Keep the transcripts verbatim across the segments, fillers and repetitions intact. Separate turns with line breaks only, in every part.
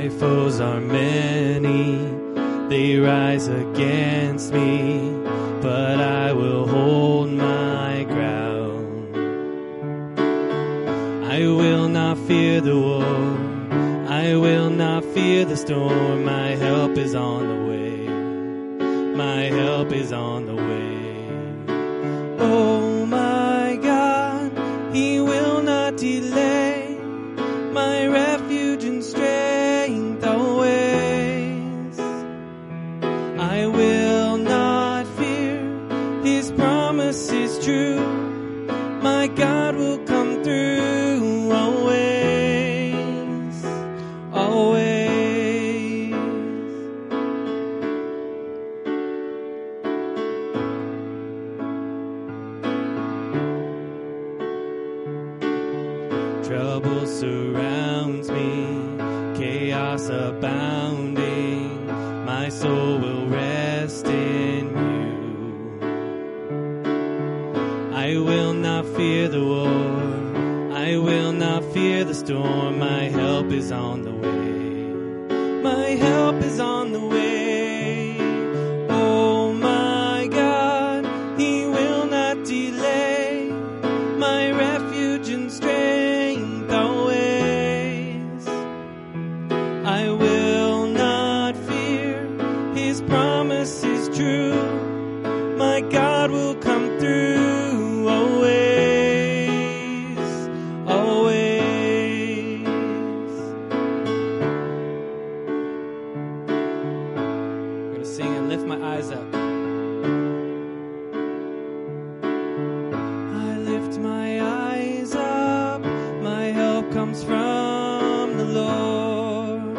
My foes are many, they rise against me, but I will hold my ground. I will not fear the war, I will not fear the storm. My help is on the way, my help is on the way. Oh my God, He will not delay, my refuge and strength always. I will not fear, His promise is true, my God will come through always, always. Trouble surrounds me, chaos abounding, my soul will rest in you. I will not fear the war, I will not fear the storm. My help is on the way, my help is on the way. Oh my God, He will not delay, my refuge and strength always. I will not fear, His promise is true, my God will come through always, always. I'm going to sing and lift my eyes up. I lift my eyes up, my help comes from the Lord.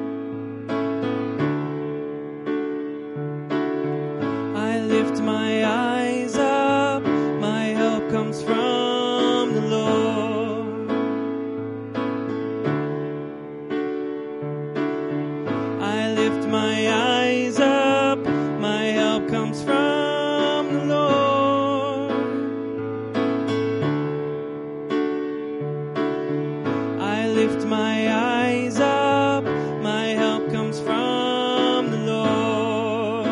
I lift my eyes up, my help comes from the Lord. I lift my eyes up, my help comes from the Lord. I lift my eyes up, my help comes from the Lord.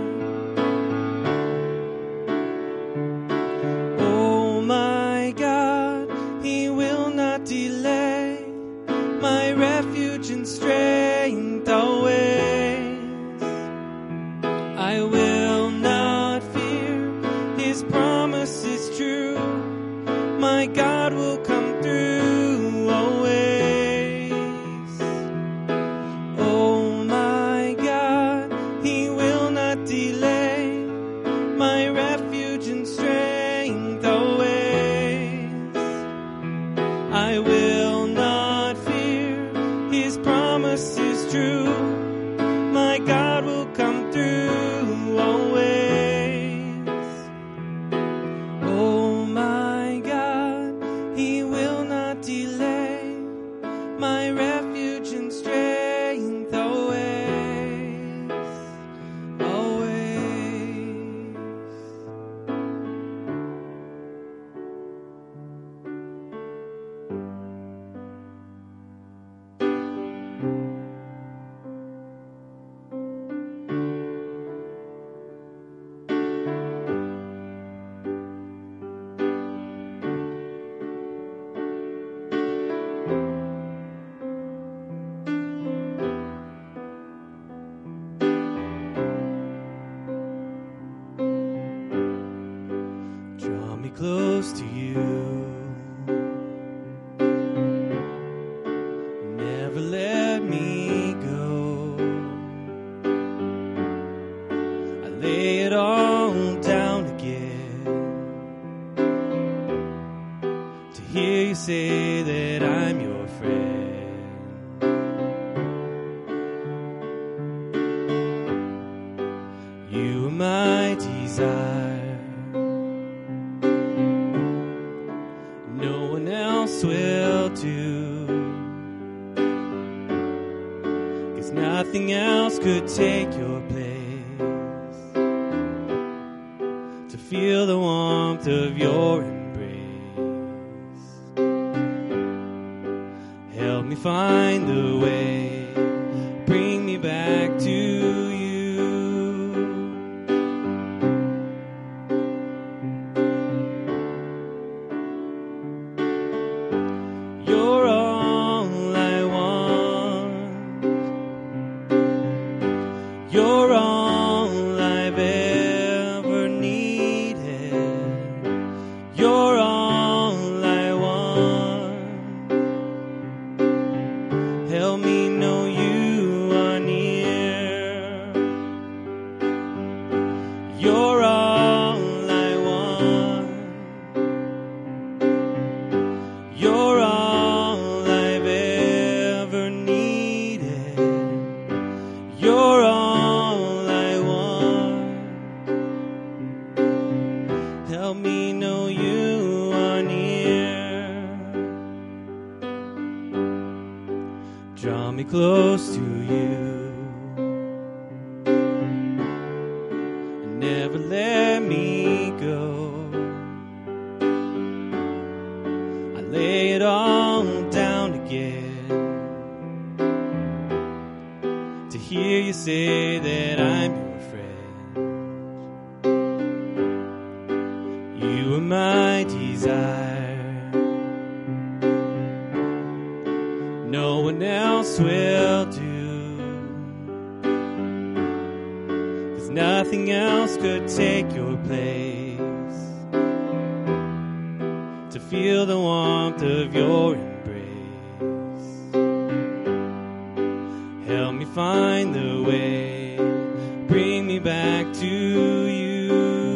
Oh my God, He will not delay, my refuge and strength always. I will not fear, His promise is true, my God will come through always. Oh my God, He will not delay, my refuge and strength always. I will not fear, His promise is true, my God will come through always. Oh my God, He will not delay, my refuge and strength always, always. Draw me close to you, never let me go. I lay it all down again to hear you say that I'm your friend. You are my desire, no one else will do, 'cause nothing else could take your place, to feel the warmth of your embrace. Help me find the way, Help me know you are near. You're all I want. You're all I've ever needed. You're all I want. Help me know you are near. Draw me close to you. Never let me go. I lay it all down again to hear you say that I'm your friend. You are my desire. No one else will do. Nothing else could take your place. To feel the warmth of your embrace. Help me find the way. Bring me back to you.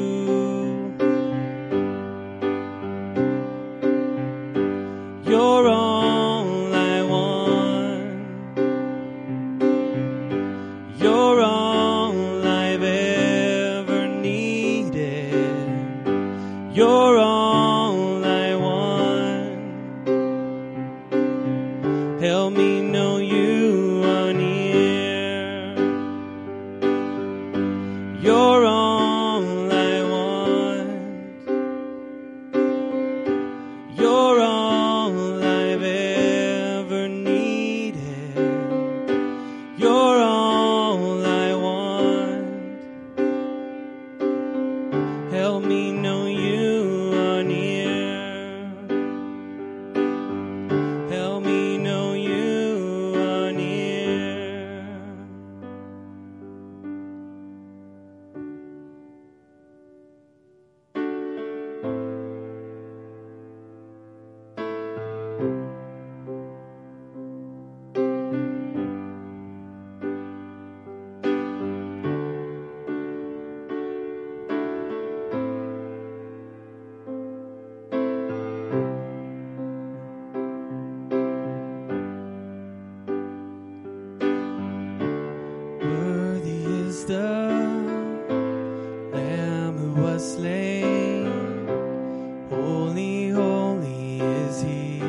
You're all I want. You're all You're all I want. Help me know you are near. You're all I want. You're all I've ever needed. You're all I want. Help me know you. The Lamb who was slain, holy, holy is He.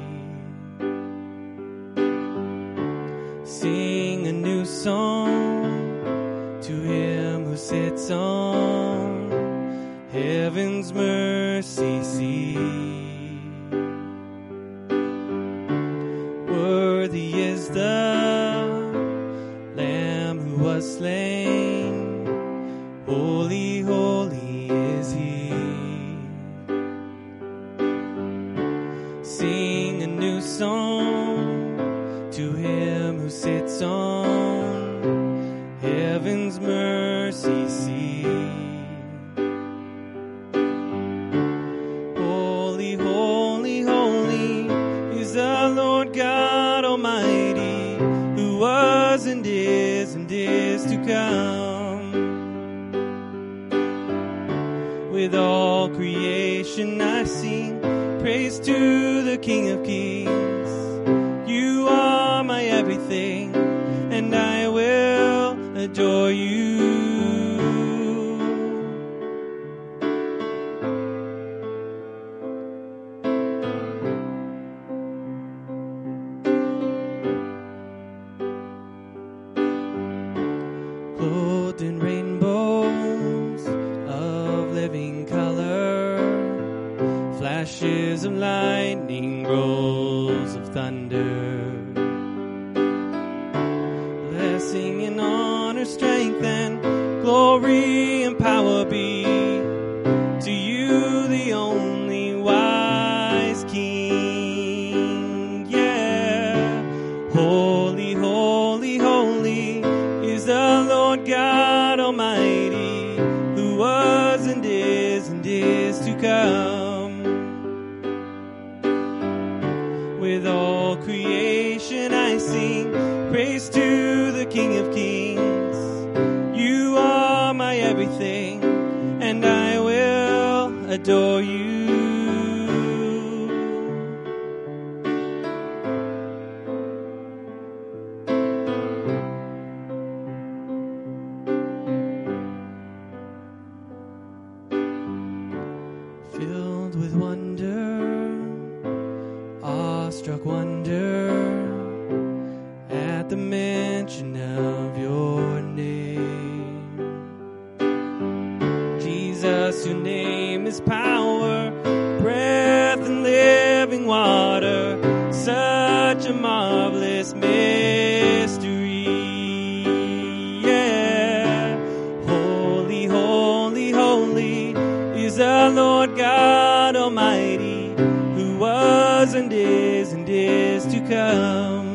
Sing a new song to Him who sits on heaven's mercy seat. Worthy is the Lamb who was slain. Holy, holy is He. Sing a new song to Him who sits on heaven's mercy seat. Holy, holy, holy is the Lord God Almighty, who was and is and is to come. With all creation I sing praise to the King of Kings. You are my everything, and I will adore you. Clothed in rainbows of living color, flashes of lightning, rolls of thunder. Blessing and honor, strength and glory and power be to you, the only wise King. Yeah. Holy, holy, holy is the Lord God Almighty, who was and is and is to come. With all creation I sing praise to the King of Kings. You are my everything, and I will adore you. Filled with wonder, awestruck wonder, at the mention of your name. Jesus, your name is power, breath and living water, such a marvelous mystery. Yeah, holy, holy, holy is the Lord God Almighty, who was and is and is to come.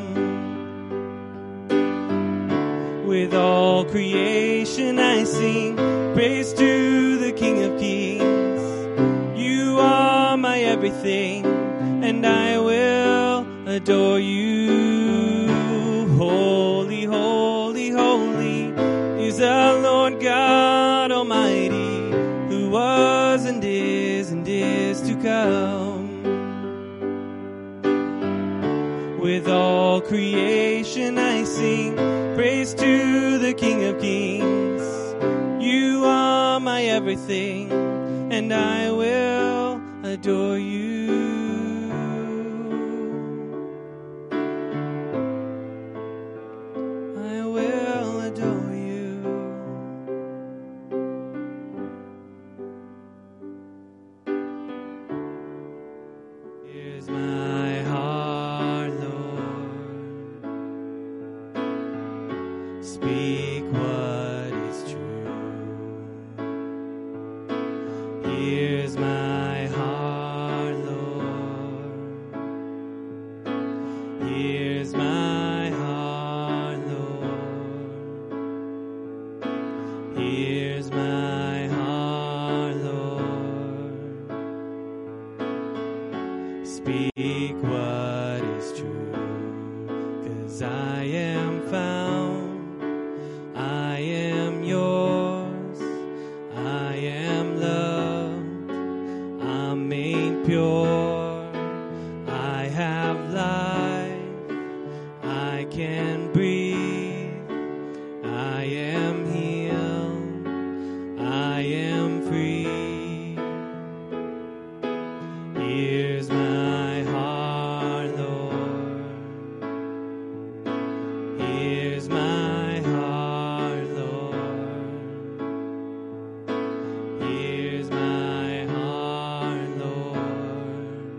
With all creation I sing praise to the King of Kings. You are my everything, and I will adore you. Holy, holy, holy is the Lord God Almighty, who was and is and is to come. With all creation I sing praise to the King of Kings. You are my everything, and I will adore you. I will adore you. Here's my heart, Lord. Speak what is true. Here's my heart, Lord. Here's my heart, Lord. Here's my heart, Lord. Speak what is true, 'cause I am found. I am yours, I am loved, I'm made pure, I have life, I can breathe, I am healed, I am free. Here's my heart, Lord. Here's my heart, Lord. Here's my heart, Lord.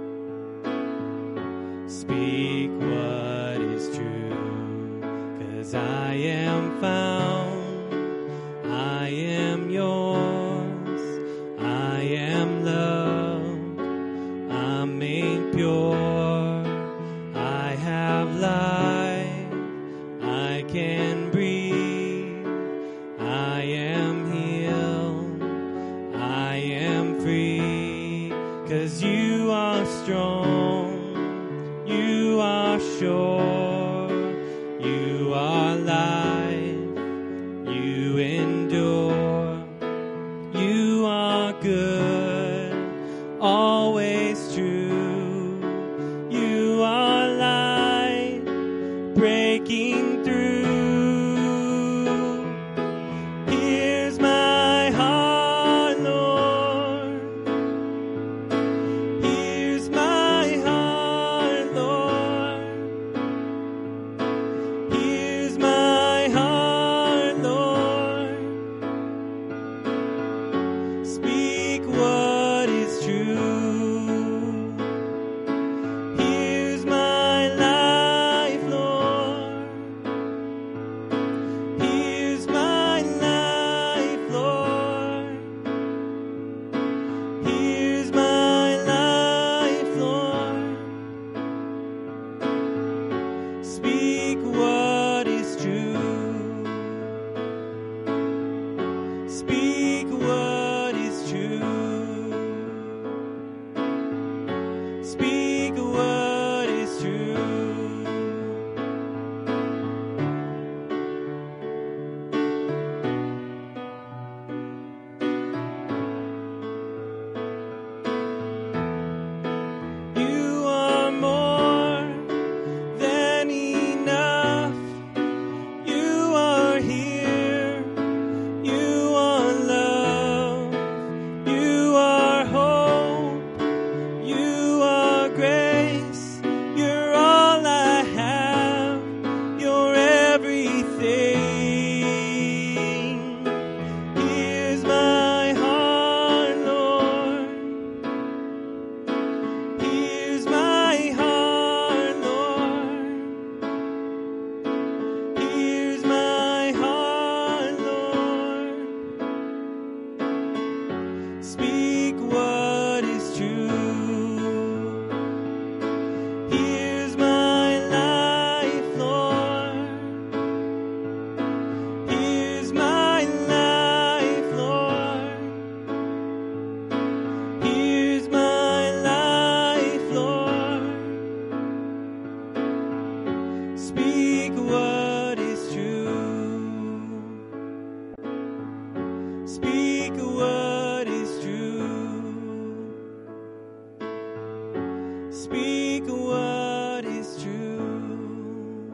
Speak what is true, 'cause I am found. I am yours, I am loved, I'm made pure, I have life, I can breathe, I am healed, I am free, 'cause you are strong, you are sure, you are life, you endure, you are good, always true, you are light, breaking through. Here's my heart, Lord. Here's my heart, Lord. Here's my heart, Lord. Speak what is true. Here's my life, Lord. Here's my life, Lord. Here's my life, Lord. Speak what is true. Speak what is true. Speak what is true. Speak what is true. Speak what is true. Speak what is true.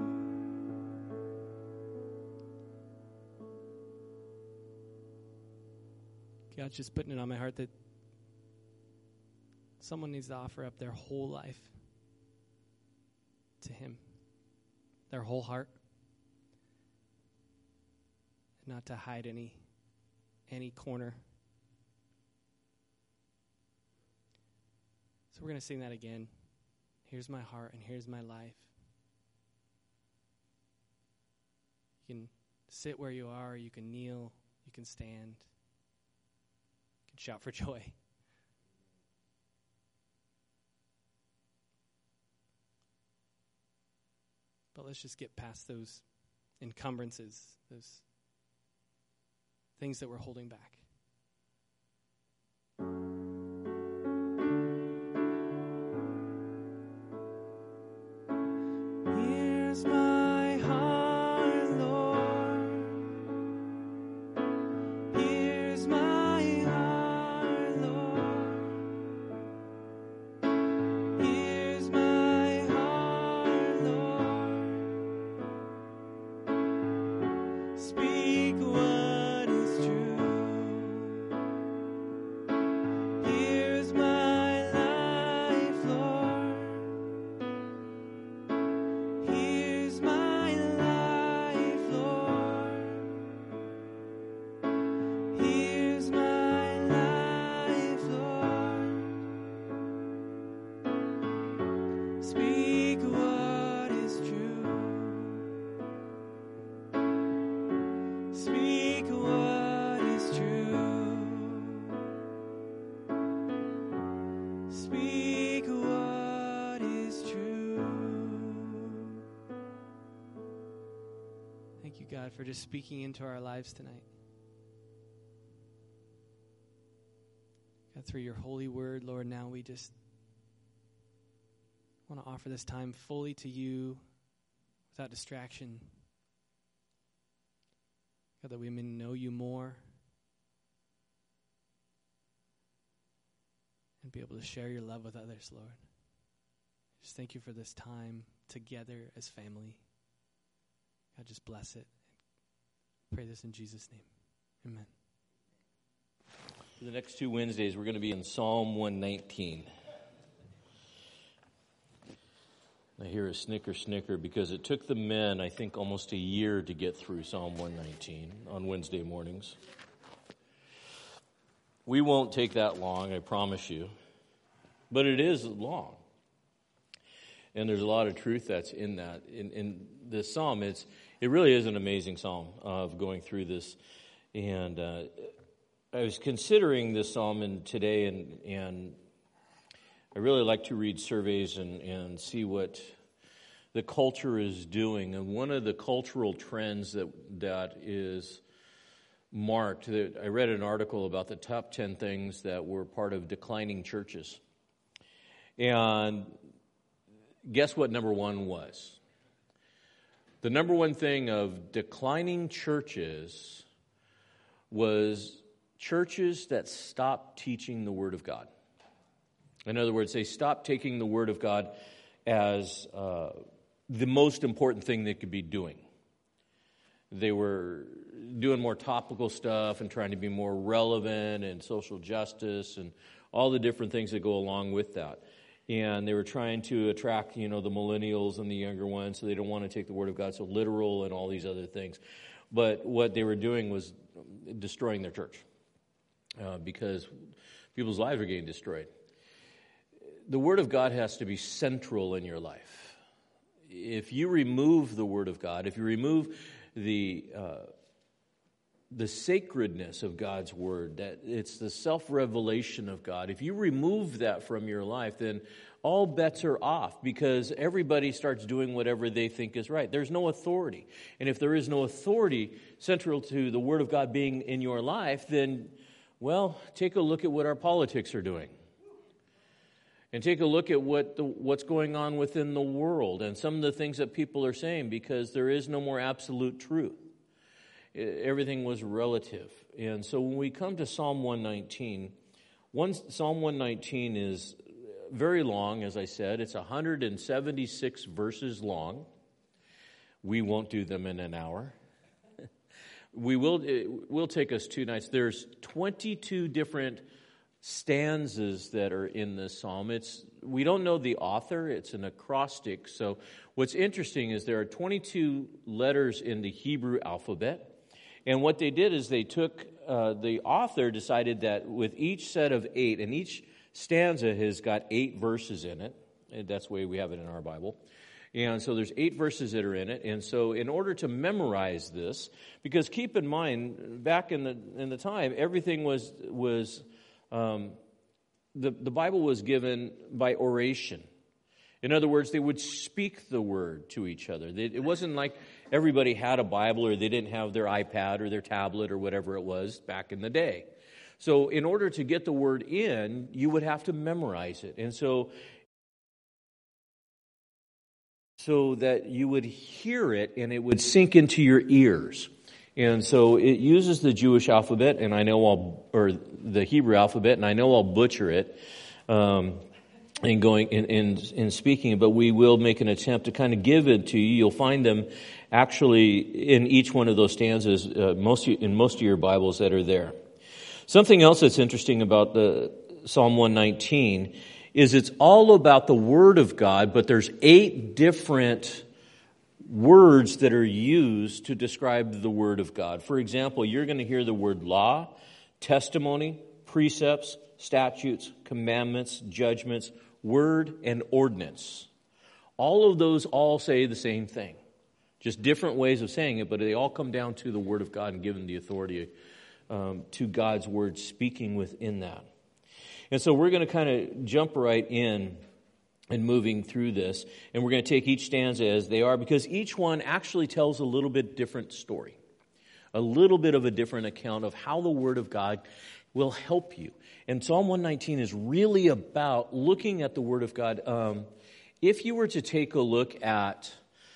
God's just putting it on my heart that someone needs to offer up their whole life to Him, their whole heart, and not to hide any any corner. So we're going to sing that again. Here's my heart and here's my life. You can sit where you are, you can kneel, you can stand, you can shout for joy. But let's just get past those encumbrances, those things that we're holding back. Here's my heart, Lord. Here's my heart, Lord. Here's my heart, Lord. Speak what is true. Here's my life, Lord. Here's my life, Lord. Here's my life, Lord. Speak what is true. Speak what is true. Speak what is true. Thank you, God, for just speaking into our lives tonight. God, through your holy word, Lord, now we just want to offer this time fully to you without distraction. God, that we may know you more and be able to share your love with others, Lord. Just thank you for this time together as family. God, just bless it. Pray this in Jesus' name. Amen.
For the next two Wednesdays, we're going to be in Psalm one nineteen. I hear a snicker, snicker, because it took the men, I think, almost a year to get through Psalm one nineteen on Wednesday mornings. We won't take that long, I promise you. But it is long. And there's a lot of truth that's in that. In, in this psalm, it's it really is an amazing psalm of going through this. And uh, I was considering this psalm in today, and, and I really like to read surveys and, and see what the culture is doing. And one of the cultural trends that that is marked, that I read an article about the top ten things that were part of declining churches. And guess what number one was? The number one thing of declining churches was churches that stopped teaching the Word of God. In other words, they stopped taking the Word of God as uh, the most important thing they could be doing. They were doing more topical stuff and trying to be more relevant and social justice and all the different things that go along with that. And they were trying to attract, you know, the millennials and the younger ones, so they don't want to take the Word of God so literal and all these other things. But what they were doing was destroying their church uh, because people's lives are getting destroyed. The Word of God has to be central in your life. If you remove the Word of God, if you remove the uh, the sacredness of God's Word, that it's the self-revelation of God, if you remove that from your life, then all bets are off because everybody starts doing whatever they think is right. There's no authority. And if there is no authority central to the Word of God being in your life, then, well, take a look at what our politics are doing. And take a look at what the, what's going on within the world and some of the things that people are saying, because there is no more absolute truth. Everything was relative. And so when we come to Psalm one nineteen, one, Psalm one nineteen is very long, as I said. It's one hundred seventy-six verses long. We won't do them in an hour. We will, it will take us two nights. There's twenty-two different stanzas that are in this psalm. It's we don't know the author. It's an acrostic. So what's interesting is there are twenty-two letters in the Hebrew alphabet. And what they did is they took, uh, the author decided that with each set of eight, and each stanza has got eight verses in it. And that's the way we have it in our Bible. And so there's eight verses that are in it. And so in order to memorize this, because keep in mind, back in the in the time, everything was was um, the the Bible was given by oration. In other words, they would speak the word to each other. They, it wasn't like everybody had a Bible or they didn't have their iPad or their tablet or whatever it was back in the day. So in order to get the word in, you would have to memorize it. And so so that you would hear it and it would sink into your ears. And so it uses the Jewish alphabet, and I know I'll, or the Hebrew alphabet, and I know I'll butcher it um, in going in, in in speaking, but we will make an attempt to kind of give it to you. You'll find them actually in each one of those stanzas, uh, most in most of your Bibles that are there. Something else that's interesting about the Psalm one nineteen is it's all about the Word of God, but there's eight different words that are used to describe the Word of God. For example, you're going to hear the word law, testimony, precepts, statutes, commandments, judgments, word, and ordinance. All of those all say the same thing. Just different ways of saying it, but they all come down to the Word of God and given the authority um, to God's Word speaking within that. And so we're going to kind of jump right in and moving through this, and we're going to take each stanza as they are, because each one actually tells a little bit different story, a little bit of a different account of how the Word of God will help you. And Psalm one nineteen is really about looking at the Word of God. Um, if you were to take a look at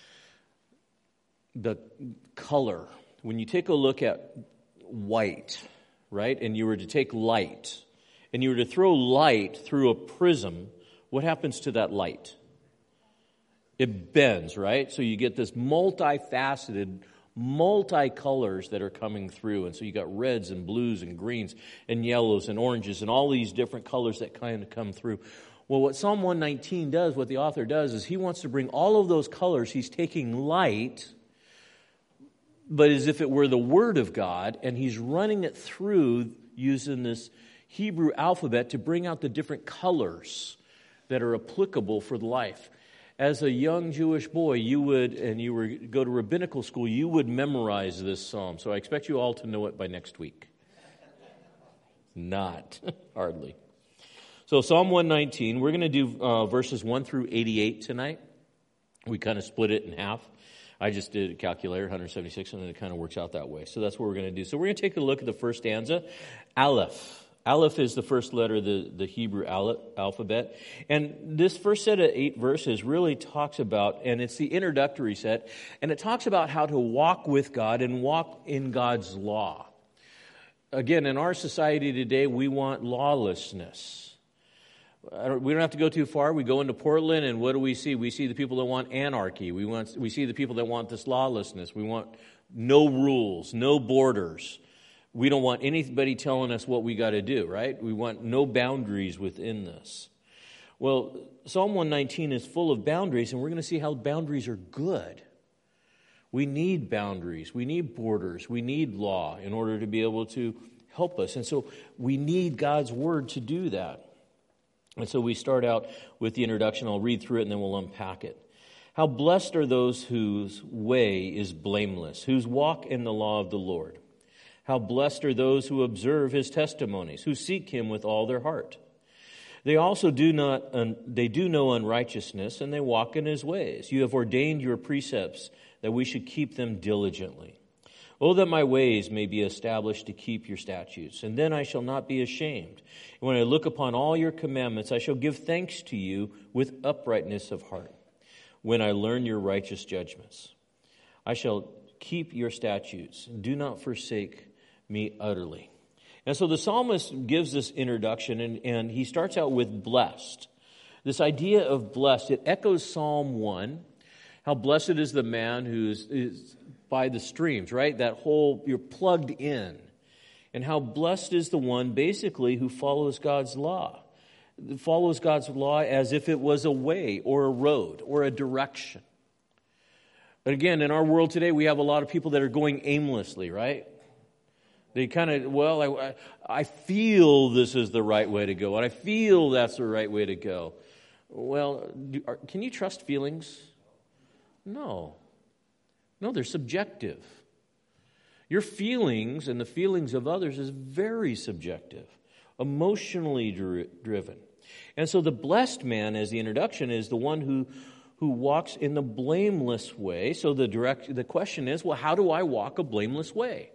the color, when you take a look at white, right, and you were to take light, and you were to throw light through a prism, what happens to that light? It bends, right? So you get this multifaceted, multicolors that are coming through. And so you got reds and blues and greens and yellows and oranges and all these different colors that kind of come through. Well, what Psalm one nineteen does, what the author does, is he wants to bring all of those colors. He's taking light, but as if it were the Word of God, and he's running it through using this Hebrew alphabet to bring out the different colors that are applicable for life. As a young Jewish boy, you would, and you were go to rabbinical school, you would memorize this psalm. So I expect you all to know it by next week. Not, hardly. So Psalm one nineteen, we're going to do uh, verses one through eighty-eight tonight. We kind of split it in half. I just did a calculator, one hundred seventy-six, and it kind of works out that way. So that's what we're going to do. So we're going to take a look at the first stanza, Aleph. Aleph is the first letter of the, the Hebrew alphabet. And this first set of eight verses really talks about, and it's the introductory set, and it talks about how to walk with God and walk in God's law. Again, in our society today, we want lawlessness. We don't have to go too far. We go into Portland, and what do we see? We see the people that want anarchy. We want, we see the people that want this lawlessness. We want no rules, no borders. We don't want anybody telling us what we got to do, right? We want no boundaries within this. Well, Psalm one nineteen is full of boundaries, and we're going to see how boundaries are good. We need boundaries. We need borders. We need law in order to be able to help us. And so we need God's Word to do that. And so we start out with the introduction. I'll read through it, and then we'll unpack it. How blessed are those whose way is blameless, whose walk in the law of the Lord. How blessed are those who observe his testimonies, who seek him with all their heart. They also do not, they do no unrighteousness, and they walk in his ways. You have ordained your precepts that we should keep them diligently. Oh, that my ways may be established to keep your statutes, and then I shall not be ashamed. And when I look upon all your commandments, I shall give thanks to you with uprightness of heart. When I learn your righteous judgments, I shall keep your statutes. Do not forsake me utterly. And so the psalmist gives this introduction, and, and he starts out with blessed. This idea of blessed, it echoes Psalm one. How blessed is the man who is, is by the streams, right? That whole, you're plugged in. And how blessed is the one, basically, who follows God's law. Follows God's law as if it was a way or a road or a direction. But again, in our world today, we have a lot of people that are going aimlessly, right? They kind of, well, I, I feel this is the right way to go, and I feel that's the right way to go. Well, do, are, can you trust feelings? No. No, they're subjective. Your feelings and the feelings of others is very subjective, emotionally dri- driven. And so the blessed man, as the introduction, is the one who, who walks in the blameless way. So the direct, the question is, well, how do I walk a blameless way?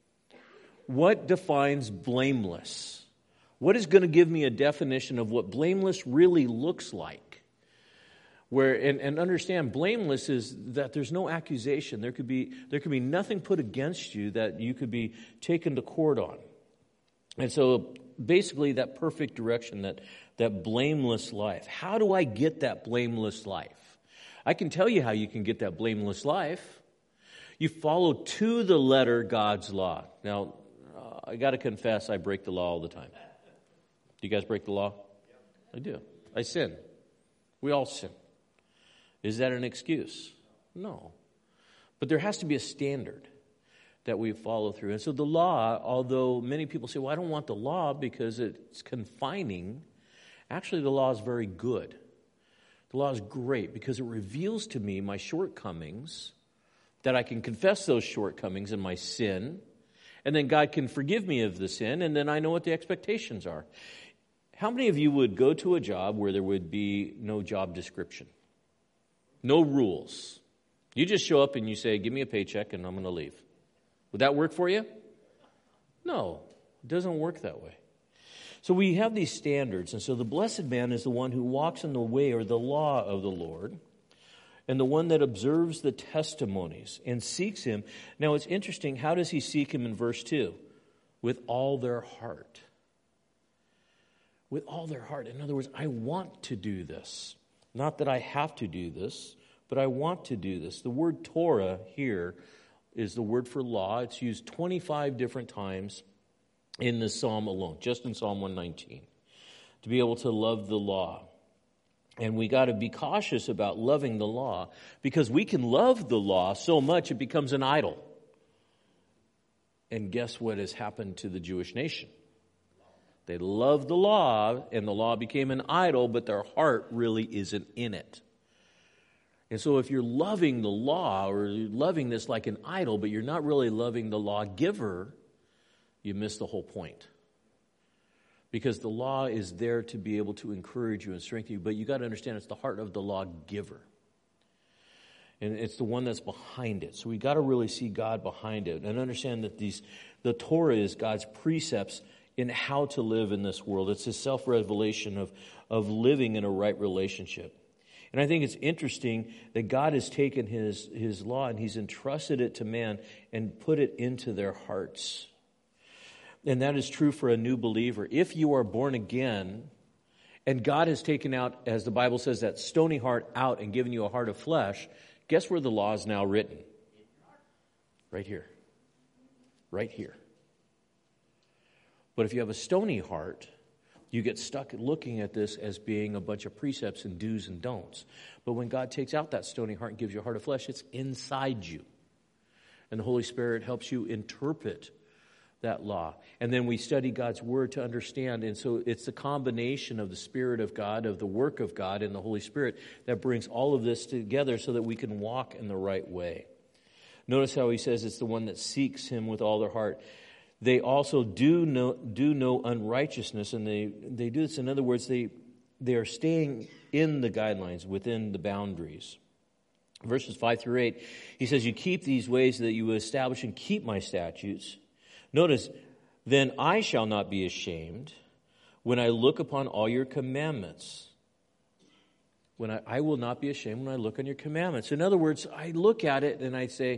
What defines blameless? What is going to give me a definition of what blameless really looks like? Where and, and understand, blameless is that there's no accusation. There could be there could be nothing put against you that you could be taken to court on. And so basically that perfect direction, that, that blameless life. How do I get that blameless life? I can tell you how you can get that blameless life. You follow to the letter God's law. Now, uh, I got to confess, I break the law all the time. Do you guys break the law? I do. I sin. We all sin. Is that an excuse? No. But there has to be a standard that we follow through. And so the law, although many people say, well, I don't want the law because it's confining, actually the law is very good. The law is great because it reveals to me my shortcomings, that I can confess those shortcomings and my sin, and then God can forgive me of the sin, and then I know what the expectations are. How many of you would go to a job where there would be no job description? No rules. You just show up and you say, give me a paycheck and I'm going to leave. Would that work for you? No, it doesn't work that way. So we have these standards. And so the blessed man is the one who walks in the way or the law of the Lord, and the one that observes the testimonies and seeks him. Now it's interesting, how does he seek him in verse two? With all their heart. With all their heart. In other words, I want to do this. Not that I have to do this, but I want to do this. The word Torah here is the word for law. It's used twenty-five different times in this psalm alone, just in Psalm one nineteen, to be able to love the law. And we got to be cautious about loving the law, because we can love the law so much it becomes an idol. And guess what has happened to the Jewish nation? They loved the law, and the law became an idol, but their heart really isn't in it. And so if you're loving the law, or you're loving this like an idol, but you're not really loving the lawgiver, you miss the whole point. Because the law is there to be able to encourage you and strengthen you, but you got to understand it's the heart of the lawgiver. And it's the one that's behind it. So we got to really see God behind it and understand that these the Torah is God's precepts in how to live in this world. It's his self-revelation of, of living in a right relationship. And I think it's interesting that God has taken his, his law and he's entrusted it to man and put it into their hearts. And that is true for a new believer. If you are born again and God has taken out, as the Bible says, that stony heart out and given you a heart of flesh, guess where the law is now written? Right here. Right here. But if you have a stony heart, you get stuck looking at this as being a bunch of precepts and do's and don'ts. But when God takes out that stony heart and gives you a heart of flesh, it's inside you. And the Holy Spirit helps you interpret that law. And then we study God's Word to understand. And so it's the combination of the Spirit of God, of the work of God and the Holy Spirit that brings all of this together so that we can walk in the right way. Notice how he says it's the one that seeks him with all their heart. They also do know, do know unrighteousness, and they, they do this. In other words, they, they are staying in the guidelines, within the boundaries. verses five through eight, he says, you keep these ways that you will establish and keep my statutes. Notice, then I shall not be ashamed when I look upon all your commandments. When I, I will not be ashamed when I look on your commandments. In other words, I look at it and I say,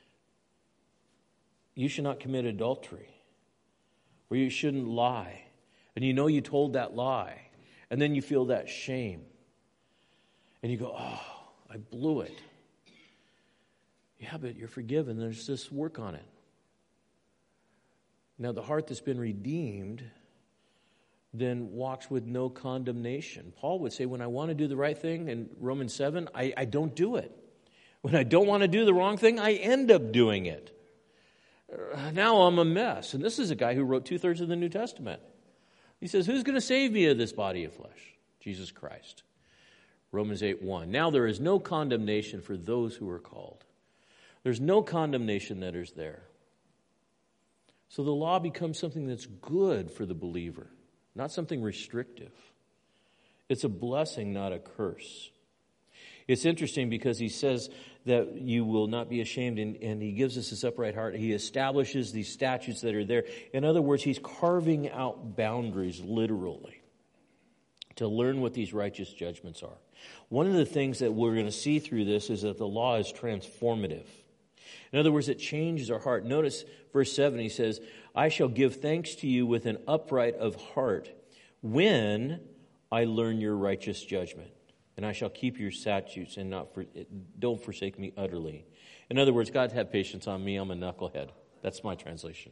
you should not commit adultery, or you shouldn't lie. And you know you told that lie. And then you feel that shame. And you go, oh, I blew it. Yeah, but you're forgiven. There's this work on it. Now, the heart that's been redeemed then walks with no condemnation. Paul would say, when I want to do the right thing in Romans seven, I, I don't do it. When I don't want to do the wrong thing, I end up doing it. Now I'm a mess. And this is a guy who wrote two-thirds of the New Testament. He says, who's going to save me of this body of flesh? Jesus Christ. Romans eight one. Now there is no condemnation for those who are called. There's no condemnation that is there. So the law becomes something that's good for the believer, not something restrictive. It's a blessing, not a curse. It's interesting because he says that you will not be ashamed, and, and he gives us this upright heart. He establishes these statutes that are there. In other words, he's carving out boundaries literally to learn what these righteous judgments are. One of the things that we're going to see through this is that the law is transformative. In other words, it changes our heart. Notice verse seven, he says, I shall give thanks to you with an upright of heart when I learn your righteous judgment. And I shall keep your statutes and not for, don't forsake me utterly. In other words, God, have patience on me. I'm a knucklehead. That's my translation.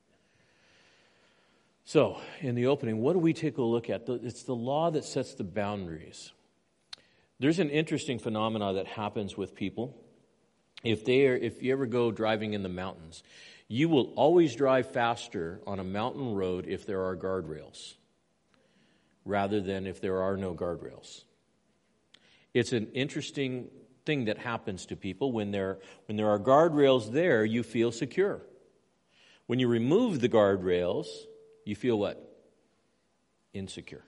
So, in the opening, what do we take a look at? It's the law that sets the boundaries. There's an interesting phenomena that happens with people. If they are, if you ever go driving in the mountains, you will always drive faster on a mountain road if there are guardrails, rather than if there are no guardrails. It's an interesting thing that happens to people. When there, when there are guardrails there, you feel secure. When you remove the guardrails, you feel what? Insecure.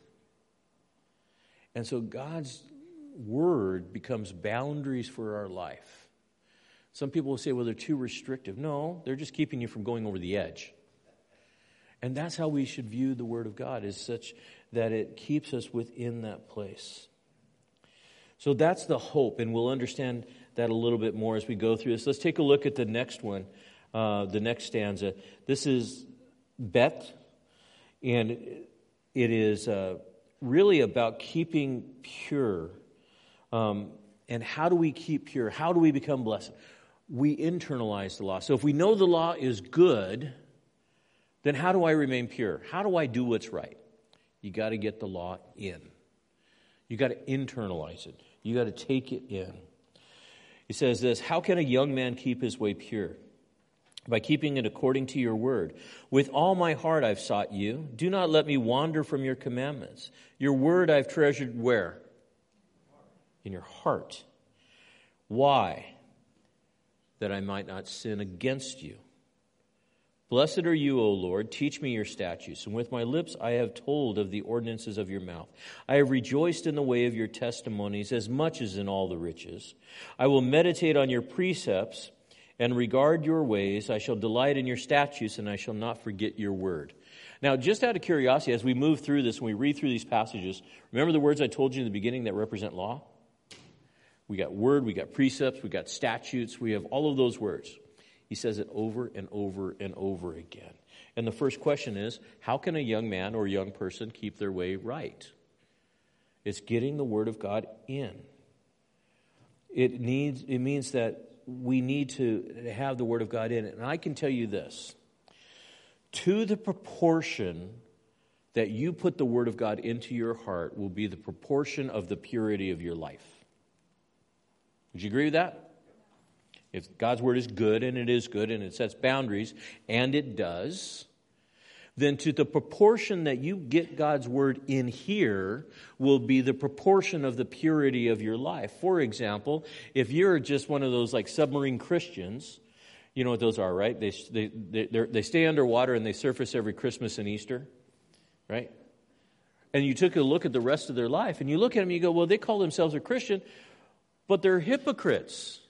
And so God's word becomes boundaries for our life. Some people will say, well, they're too restrictive. No, they're just keeping you from going over the edge. And that's how we should view the word of God, is such that it keeps us within that place. So that's the hope, and we'll understand that a little bit more as we go through this. Let's take a look at the next one, uh, the next stanza. This is Bet, and it is uh, really about keeping pure. Um, and how do we keep pure? How do we become blessed? We internalize the law. So if we know the law is good, then how do I remain pure? How do I do what's right? You got to get the law in. You got to internalize it. You got to take it in. He says this, how can a young man keep his way pure? By keeping it according to your word. With all my heart I've sought you. Do not let me wander from your commandments. Your word I've treasured where? In your heart. Why? That I might not sin against you. Blessed are you, O Lord. Teach me your statutes. And with my lips I have told of the ordinances of your mouth. I have rejoiced in the way of your testimonies as much as in all the riches. I will meditate on your precepts and regard your ways. I shall delight in your statutes, and I shall not forget your word. Now, just out of curiosity, as we move through this, when we read through these passages, remember the words I told you in the beginning that represent law? We got word, we got precepts, we got statutes, we have all of those words. He says it over and over and over again. And the first question is, how can a young man or young person keep their way right? It's getting the word of God in. It needs. It means that we need to have the word of God in it. And I can tell you this. To the proportion that you put the word of God into your heart will be the proportion of the purity of your life. Would you agree with that? If God's word is good, and it is good, and it sets boundaries, and it does, then to the proportion that you get God's word in here will be the proportion of the purity of your life. For example, if you're just one of those like submarine Christians, you know what those are, right? They they they they stay underwater and they surface every Christmas and Easter, right? And you took a look at the rest of their life, and you look at them and you go, well, they call themselves a Christian, but they're hypocrites.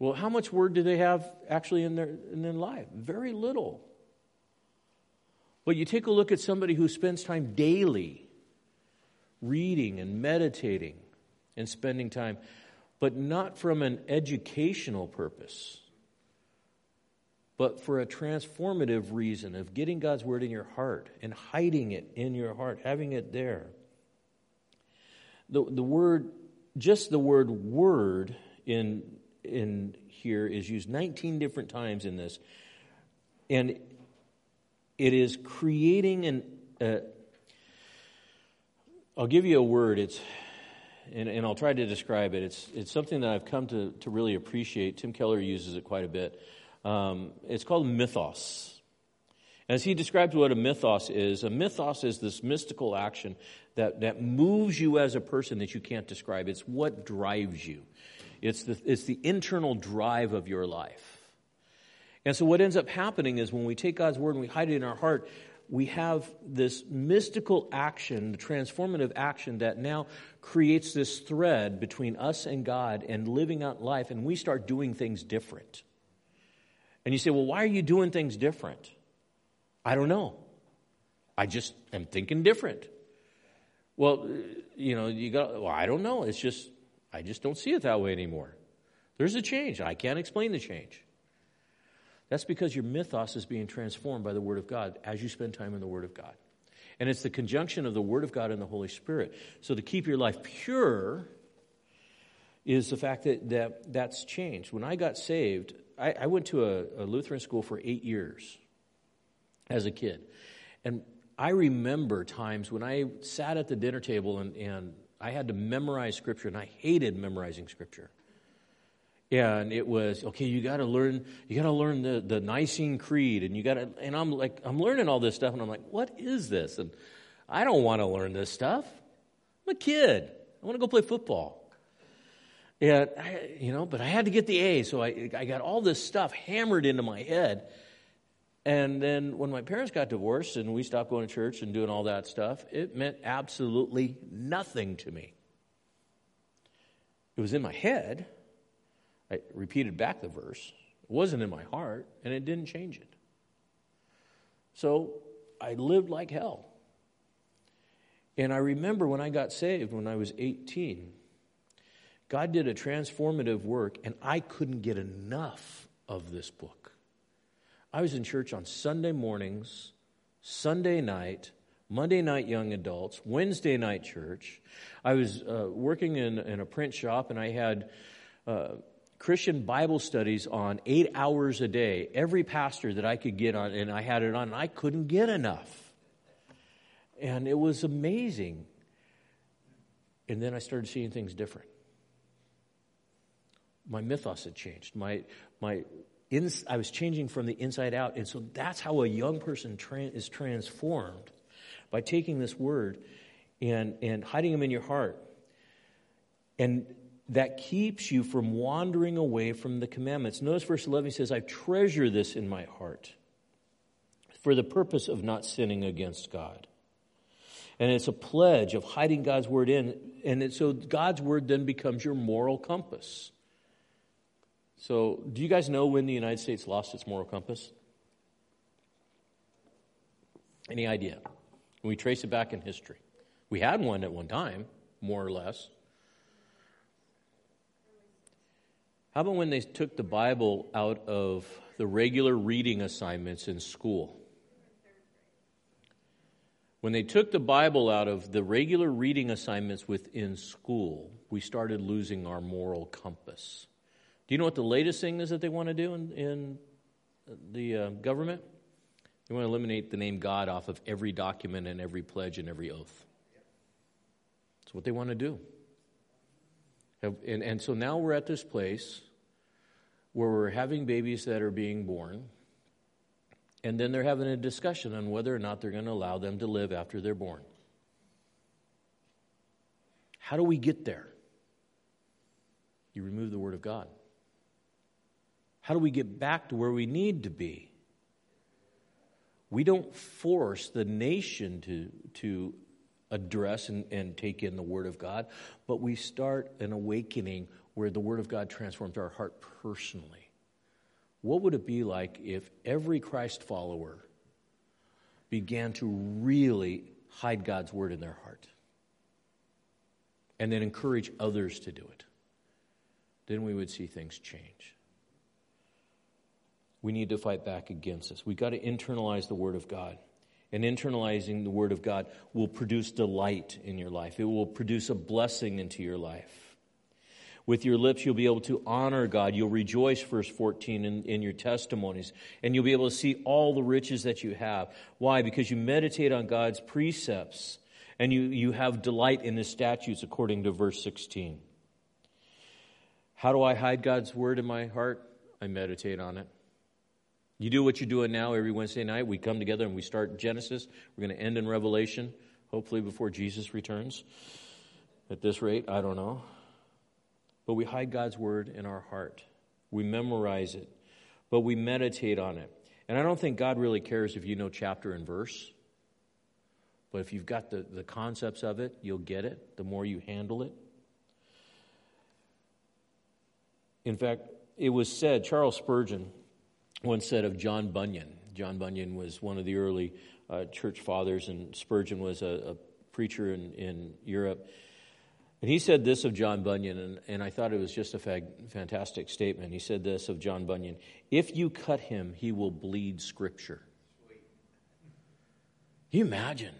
Well, how much word do they have actually in their, in their life? Very little. But you take a look at somebody who spends time daily reading and meditating and spending time, but not from an educational purpose, but for a transformative reason of getting God's word in your heart and hiding it in your heart, having it there. The, the word, just the word word in, in here is used nineteen different times in this. And it is creating an, uh, I'll give you a word, it's, and, and I'll try to describe it. It's, it's something that I've come to, to really appreciate. Tim Keller uses it quite a bit. Um, it's called mythos. As he describes what a mythos is, a mythos is this mystical action that, that moves you as a person that you can't describe. It's what drives you. It's the, it's the internal drive of your life. And so what ends up happening is when we take God's word and we hide it in our heart, we have this mystical action, the transformative action that now creates this thread between us and God and living out life, and we start doing things different. And you say, well, why are you doing things different? I don't know. I just am thinking different. Well, you know, you got, well, I don't know. It's just, I just don't see it that way anymore. There's a change. I can't explain the change. That's because your mythos is being transformed by the Word of God as you spend time in the Word of God. And it's the conjunction of the Word of God and the Holy Spirit. So to keep your life pure is the fact that, that that's changed. When I got saved, I, I went to a, a Lutheran school for eight years as a kid. And I remember times when I sat at the dinner table and, and I had to memorize Scripture, and I hated memorizing Scripture. And it was, okay, you got to learn, you got to learn the, the Nicene Creed, and you got to, and I'm like, I'm learning all this stuff, and I'm like, what is this? And I don't want to learn this stuff. I'm a kid. I want to go play football. And I, you know, but I had to get the A, so I, I got all this stuff hammered into my head. And then when my parents got divorced and we stopped going to church and doing all that stuff, it meant absolutely nothing to me. It was in my head. I repeated back the verse. It wasn't in my heart, and it didn't change it. So I lived like hell. And I remember when I got saved, when I was eighteen, God did a transformative work, and I couldn't get enough of this book. I was in church on Sunday mornings, Sunday night, Monday night young adults, Wednesday night church. I was uh, working in, in a print shop, and I had Uh, Christian Bible studies on eight hours a day, every pastor that I could get on, and I had it on, and I couldn't get enough. And it was amazing. And then I started seeing things different. My mythos had changed. My, my, ins, I was changing from the inside out. And so that's how a young person tra- is transformed, by taking this word and, and hiding them in your heart. And that keeps you from wandering away from the commandments. Notice verse eleven, he says, I treasure this in my heart for the purpose of not sinning against God. And it's a pledge of hiding God's word in. And it, so God's word then becomes your moral compass. So do you guys know when the United States lost its moral compass? Any idea? When we trace it back in history. We had one at one time, more or less. How about when they took the Bible out of the regular reading assignments in school? When they took the Bible out of the regular reading assignments within school, we started losing our moral compass. Do you know what the latest thing is that they want to do in, in the uh, government? They want to eliminate the name God off of every document and every pledge and every oath. That's what they want to do. And, and so now we're at this place where we're having babies that are being born, and then they're having a discussion on whether or not they're going to allow them to live after they're born. How do we get there? You remove the Word of God. How do we get back to where we need to be? We don't force the nation to, to address and, and take in the Word of God, but we start an awakening where the Word of God transforms our heart personally. What would it be like if every Christ follower began to really hide God's Word in their heart and then encourage others to do it? Then we would see things change. We need to fight back against this. We've got to internalize the Word of God. And internalizing the Word of God will produce delight in your life. It will produce a blessing into your life. With your lips, you'll be able to honor God. You'll rejoice, verse fourteen, in, in your testimonies. And you'll be able to see all the riches that you have. Why? Because you meditate on God's precepts. And you, you have delight in His statutes, according to verse sixteen. How do I hide God's Word in my heart? I meditate on it. You do what you're doing now every Wednesday night. We come together and we start Genesis. We're going to end in Revelation, hopefully before Jesus returns. At this rate, I don't know. But we hide God's Word in our heart. We memorize it. But we meditate on it. And I don't think God really cares if you know chapter and verse. But if you've got the, the concepts of it, you'll get it the more you handle it. In fact, it was said, Charles Spurgeon once said of John Bunyan. John Bunyan was one of the early uh, church fathers, and Spurgeon was a, a preacher in, in Europe. And he said this of John Bunyan, and, and I thought it was just a fag- fantastic statement. He said this of John Bunyan: if you cut him, he will bleed Scripture. Can you imagine?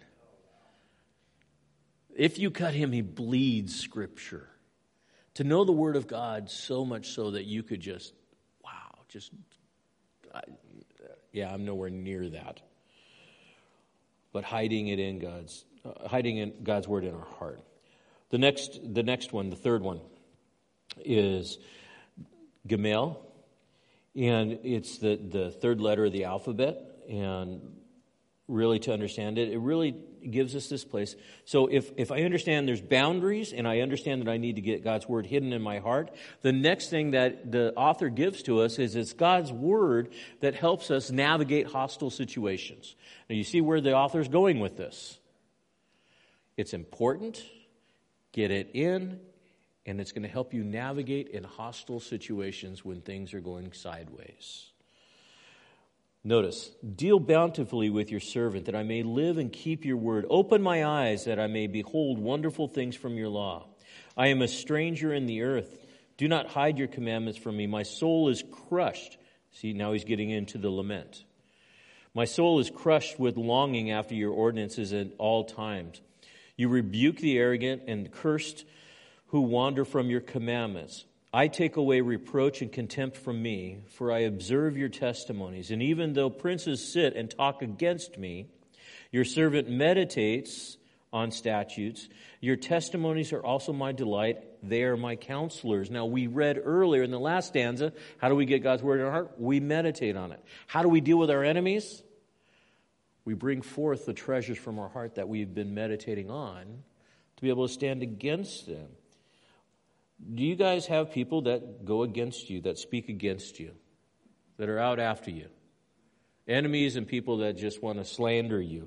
If you cut him, he bleeds Scripture. To know the Word of God so much so that you could just, wow, just, I, yeah, I'm nowhere near that. But hiding it in God's, uh, hiding in God's Word in our heart. The next, the next one, the third one, is Gamel, and it's the, the third letter of the alphabet. And really, to understand it, it really gives us this place. So if, if I understand there's boundaries, and I understand that I need to get God's Word hidden in my heart, the next thing that the author gives to us is it's God's Word that helps us navigate hostile situations. Now you see where the author's going with this. It's important. Get it in, and it's going to help you navigate in hostile situations when things are going sideways. Notice, deal bountifully with your servant, that I may live and keep your word. Open my eyes, that I may behold wonderful things from your law. I am a stranger in the earth. Do not hide your commandments from me. My soul is crushed. See, now he's getting into the lament. My soul is crushed with longing after your ordinances at all times. You rebuke the arrogant and cursed who wander from your commandments. I take away reproach and contempt from me, for I observe your testimonies. And even though princes sit and talk against me, your servant meditates on statutes. Your testimonies are also my delight. They are my counselors. Now, we read earlier in the last stanza, how do we get God's Word in our heart? We meditate on it. How do we deal with our enemies? We bring forth the treasures from our heart that we've been meditating on to be able to stand against them. Do you guys have people that go against you, that speak against you, that are out after you? Enemies and people that just want to slander you.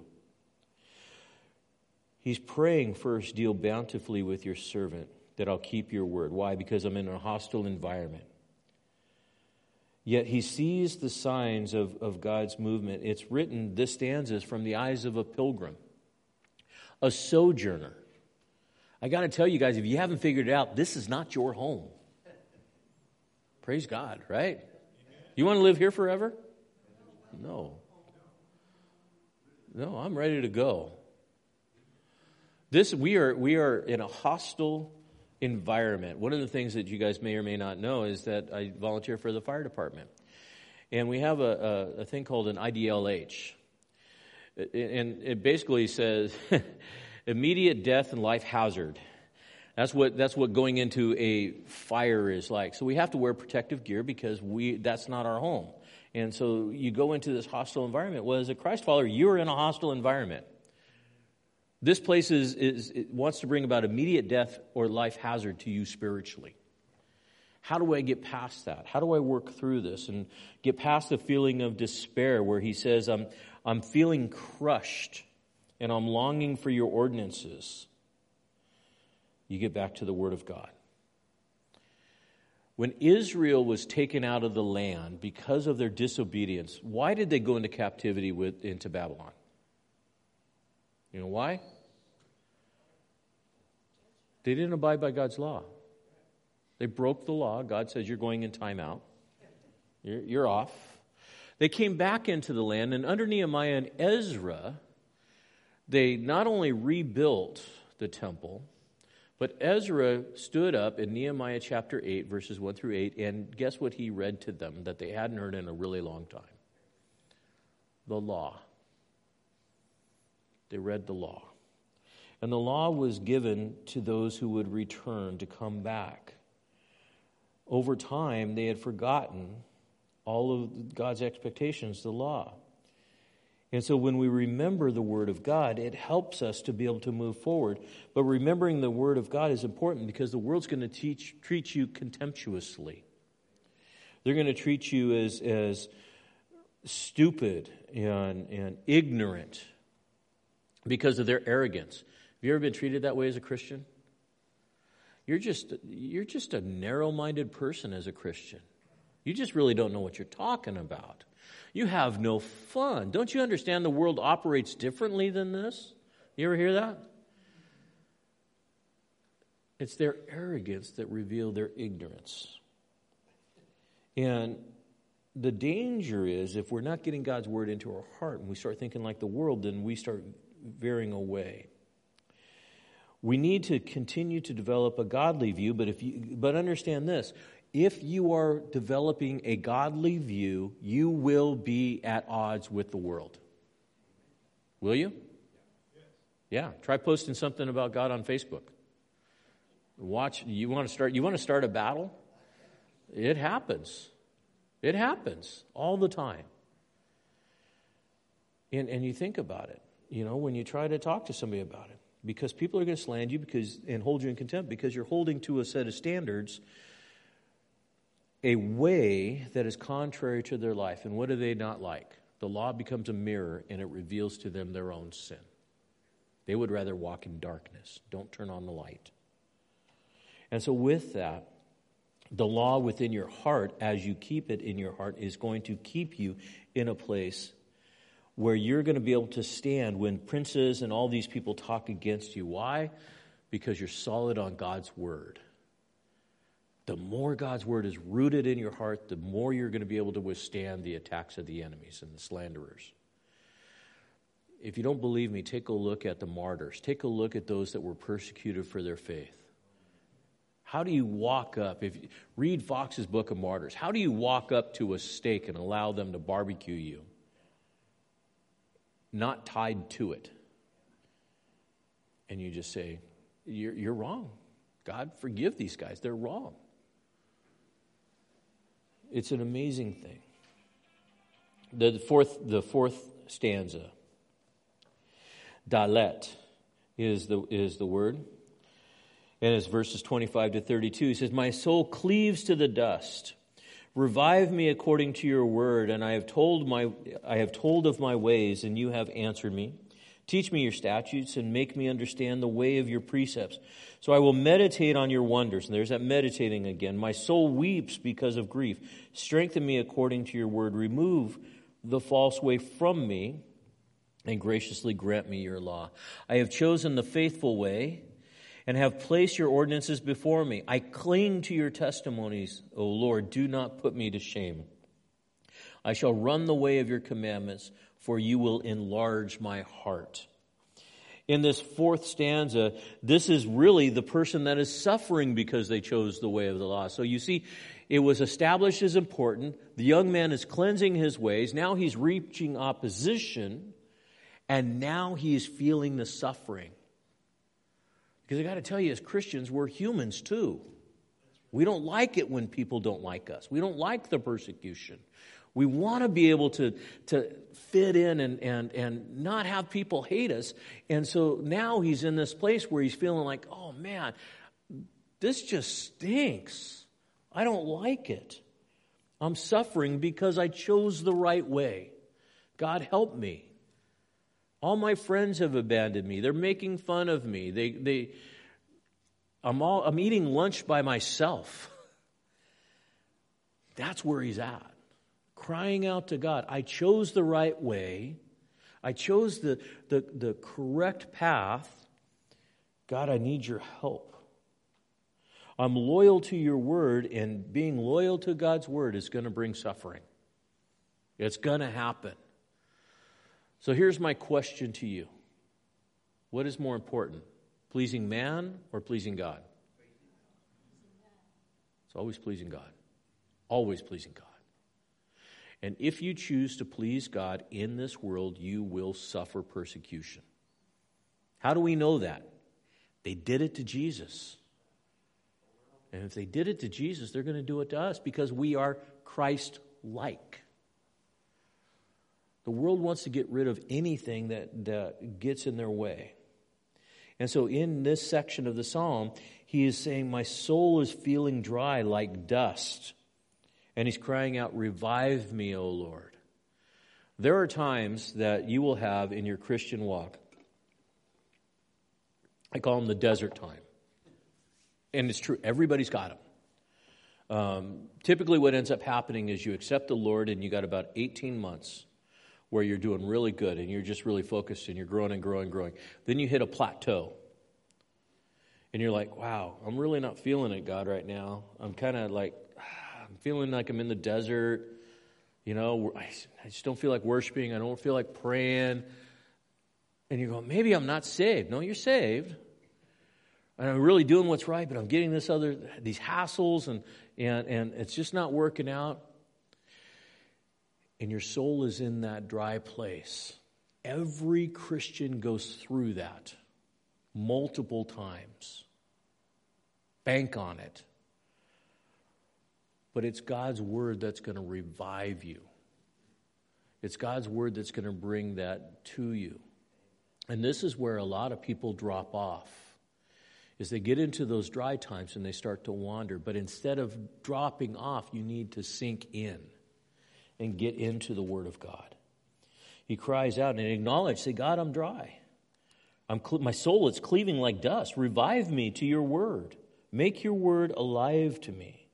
He's praying first, deal bountifully with your servant, that I'll keep your word. Why? Because I'm in a hostile environment. Yet he sees the signs of, of God's movement. It's written, this stanza is from the eyes of a pilgrim, a sojourner. I got to tell you guys, if you haven't figured it out, this is not your home. Praise God, right? You want to live here forever? No. No, I'm ready to go. This we are we are in a hostile environment. One of the things that you guys may or may not know is that I volunteer for the fire department. And we have a, a, a thing called an I D L H. And it basically says immediate death and life hazard. That's what that's what going into a fire is like. So we have to wear protective gear because we that's not our home. And so you go into this hostile environment. Well, as a Christ follower, you're in a hostile environment. This place is, is it wants to bring about immediate death or life hazard to you spiritually. How do I get past that? How do I work through this and get past the feeling of despair where he says, I'm, I'm feeling crushed and I'm longing for your ordinances? You get back to the Word of God. When Israel was taken out of the land because of their disobedience, why did they go into captivity with, into Babylon? You know why? They didn't abide by God's law. They broke the law. God says, you're going in timeout. You're, you're off. They came back into the land, and under Nehemiah and Ezra, they not only rebuilt the temple, but Ezra stood up in Nehemiah chapter eight, verses one through eight, and guess what he read to them that they hadn't heard in a really long time? The law. They read the law. And the law was given to those who would return to come back. Over time, they had forgotten all of God's expectations, the law. And so when we remember the Word of God, it helps us to be able to move forward. But remembering the Word of God is important because the world's going to teach, treat you contemptuously. They're going to treat you as, as stupid and, and ignorant because of their arrogance. Have you ever been treated that way as a Christian? You're just, you're just a narrow-minded person as a Christian. You just really don't know what you're talking about. You have no fun. Don't you understand the world operates differently than this? You ever hear that? It's their arrogance that reveal their ignorance. And the danger is if we're not getting God's word into our heart and we start thinking like the world, then we start veering away. We need to continue to develop a godly view, but if you, but understand this. If you are developing a godly view, you will be at odds with the world. Will you? Yeah. Try posting something about God on Facebook. Watch. You want to start? You want to start a battle? It happens. It happens all the time. And and you think about it. You know, when you try to talk to somebody about it, because people are going to slander you because and hold you in contempt because you're holding to a set of standards, a way that is contrary to their life. And what do they not like? The law becomes a mirror and it reveals to them their own sin. They would rather walk in darkness. Don't turn on the light. And so with that, the law within your heart, as you keep it in your heart, is going to keep you in a place where you're going to be able to stand when princes and all these people talk against you. Why? Because you're solid on God's word. The more God's word is rooted in your heart, the more you're going to be able to withstand the attacks of the enemies and the slanderers. If you don't believe me, take a look at the martyrs. Take a look at those that were persecuted for their faith. How do you walk up? If you read Fox's Book of Martyrs, how do you walk up to a stake and allow them to barbecue you? Not tied to it. And you just say, you're, you're wrong. God, forgive these guys. They're wrong. It's an amazing thing. The fourth, the fourth stanza, dalet, is the is the word. And it's verses twenty-five to thirty-two. He says, my soul cleaves to the dust. Revive me according to your word, and I have told my I have told of my ways, and you have answered me. Teach me your statutes and make me understand the way of your precepts. So I will meditate on your wonders. And there's that meditating again. My soul weeps because of grief. Strengthen me according to your word. Remove the false way from me and graciously grant me your law. I have chosen the faithful way and have placed your ordinances before me. I cling to your testimonies, O Lord. Do not put me to shame. I shall run the way of your commandments, for you will enlarge my heart. In this fourth stanza, this is really the person that is suffering because they chose the way of the law. So you see, it was established as important. The young man is cleansing his ways. Now he's reaching opposition, and now he is feeling the suffering. Because I got to tell you, as Christians, we're humans too. We don't like it when people don't like us. We don't like the persecution. We want to be able to, to fit in and, and, and not have people hate us. And so now he's in this place where he's feeling like, oh man, this just stinks. I don't like it. I'm suffering because I chose the right way. God help me. All my friends have abandoned me. They're making fun of me. They, they, I'm all, I'm eating lunch by myself.
That's where he's at. Crying out to God. I chose the right way. I chose the, the, the correct path. God, I need your help. I'm loyal to your word, and being loyal to God's word is going to bring suffering. It's going to happen. So here's my question to you. What is more important, pleasing man or pleasing God? It's always pleasing God. Always pleasing God. And if you choose to please God in this world, you will suffer persecution. How do we know that? They did it to Jesus. And if they did it to Jesus, they're going to do it to us because we are Christ-like. The world wants to get rid of anything that, that gets in their way. And so in this section of the psalm, he is saying, my soul is feeling dry like dust. And he's crying out, revive me, O Lord. There are times that you will have in your Christian walk, I call them the desert time. And it's true, everybody's got them. Um, typically what ends up happening is you accept the Lord and you got about eighteen months where you're doing really good and you're just really focused and you're growing and growing and growing. Then you hit a plateau. And you're like, wow, I'm really not feeling it, God, right now. I'm kind of like, I'm feeling like I'm in the desert. You know, I just don't feel like worshiping. I don't feel like praying. And you go, maybe I'm not saved. No, you're saved. And I'm really doing what's right, but I'm getting this other, these hassles, and, and, and it's just not working out. And your soul is in that dry place. Every Christian goes through that multiple times. Bank on it. But it's God's word that's going to revive you. It's God's word that's going to bring that to you. And this is where a lot of people drop off. Is they get into those dry times and they start to wander. But instead of dropping off, you need to sink in and get into the Word of God. He cries out and acknowledge, say, God, I'm dry. I'm cle- my soul is cleaving like dust. Revive me to your Word. Make your Word alive to me.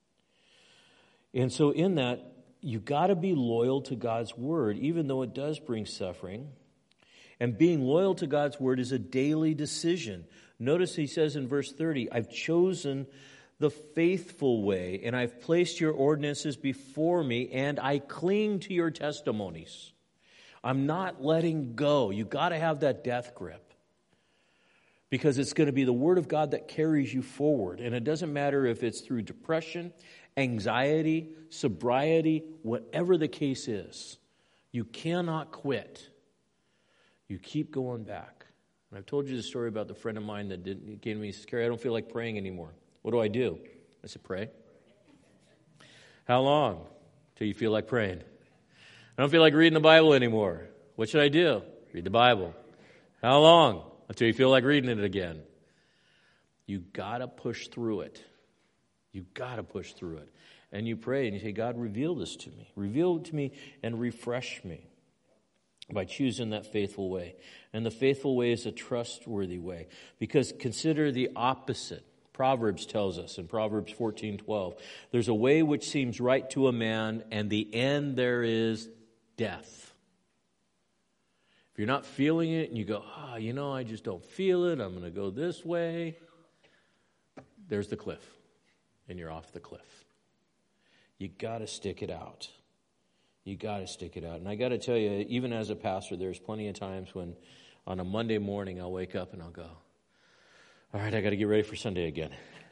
And so in that, you got to be loyal to God's Word, even though it does bring suffering. And being loyal to God's Word is a daily decision. Notice he says in verse thirty, I've chosen the faithful way, and I've placed your ordinances before me, and I cling to your testimonies. I'm not letting go. You've got to have that death grip. Because it's going to be the Word of God that carries you forward. And it doesn't matter if it's through depression, anxiety, sobriety, whatever the case is. You cannot quit. You keep going back. And I've told you the story about the friend of mine that didn't, came to me and said, Kerry, I don't feel like praying anymore. What do I do? I said, pray. How long? Till you feel like praying. I don't feel like reading the Bible anymore. What should I do? Read the Bible. How long? Until you feel like reading it again. You got to push through it. You got to push through it. And you pray and you say, God, reveal this to me. Reveal it to me and refresh me. By choosing that faithful way. And the faithful way is a trustworthy way. Because consider the opposite. Proverbs tells us in Proverbs fourteen twelve, there's a way which seems right to a man, and the end there is death. If you're not feeling it and you go, ah, oh, you know, I just don't feel it, I'm going to go this way, there's the cliff. And you're off the cliff. You got to stick it out. You got to stick it out. And I got to tell you, even as a pastor, there's plenty of times when on a Monday morning I'll wake up and I'll go, all right, I got to get ready for Sunday again.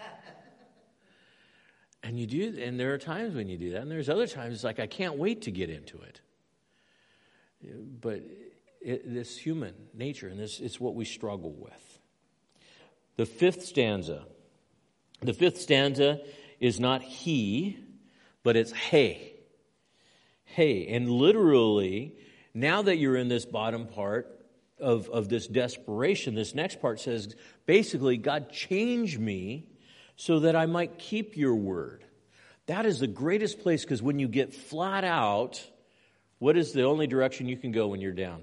And you do, and there are times when you do that, and there's other times it's like, I can't wait to get into it. But it, this human nature, and this it's what we struggle with. The fifth stanza. The fifth stanza is not he, but it's hey. Hey, and literally, now that you're in this bottom part of, of this desperation, this next part says, basically, God, change me so that I might keep your word. That is the greatest place, because when you get flat out, what is the only direction you can go when you're down?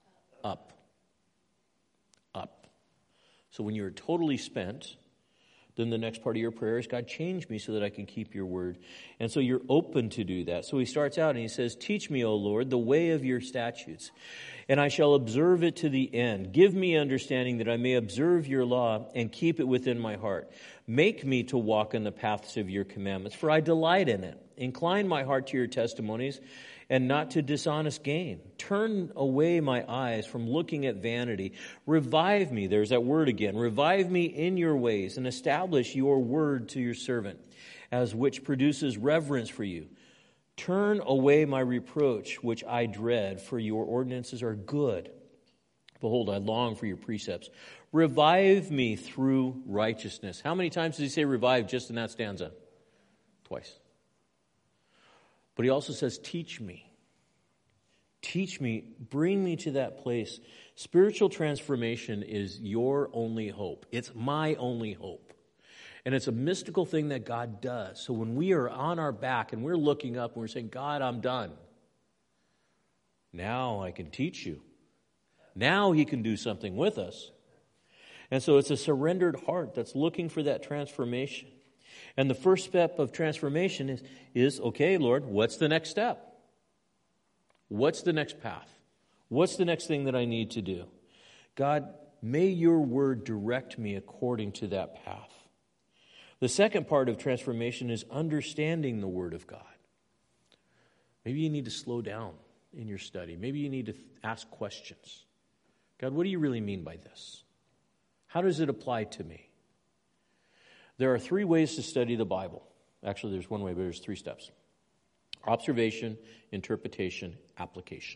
Up. Up. So when you're totally spent,
Then the next part of your prayer is, God, change me so that I can keep your word. And so you're open to do that. So he starts out and he says, teach me, O Lord, the way of your statutes, and I shall observe it to the end. Give me understanding that I may observe your law and keep it within my heart. Make me to walk in the paths of your commandments, for I delight in it. Incline my heart to your testimonies and not to dishonest gain. Turn away my eyes from looking at vanity. Revive me, there's that word again. Revive me in your ways and establish your word to your servant, as which produces reverence for you. Turn away my reproach, which I dread, for your ordinances are good. Behold, I long for your precepts. Revive me through righteousness. How many times does he say revive just in that stanza? Twice. But he also says, teach me. Teach me. Bring me to that place. Spiritual transformation is your only hope. It's my only hope. And it's a mystical thing that God does. So when we are on our back and we're looking up and we're saying, God, I'm done. Now I can teach you. Now he can do something with us. And so it's a surrendered heart that's looking for that transformation. And the first step of transformation is, is, okay, Lord, what's the next step? What's the next path? What's the next thing that I need to do? God, may your word direct me according to that path. The second part of transformation is understanding the word of God. Maybe you need to slow down in your study. Maybe you need to ask questions. God, what do you really mean by this? How does it apply to me? There are three ways to study the Bible. Actually, there's one way, but there's three steps. Observation, interpretation, application.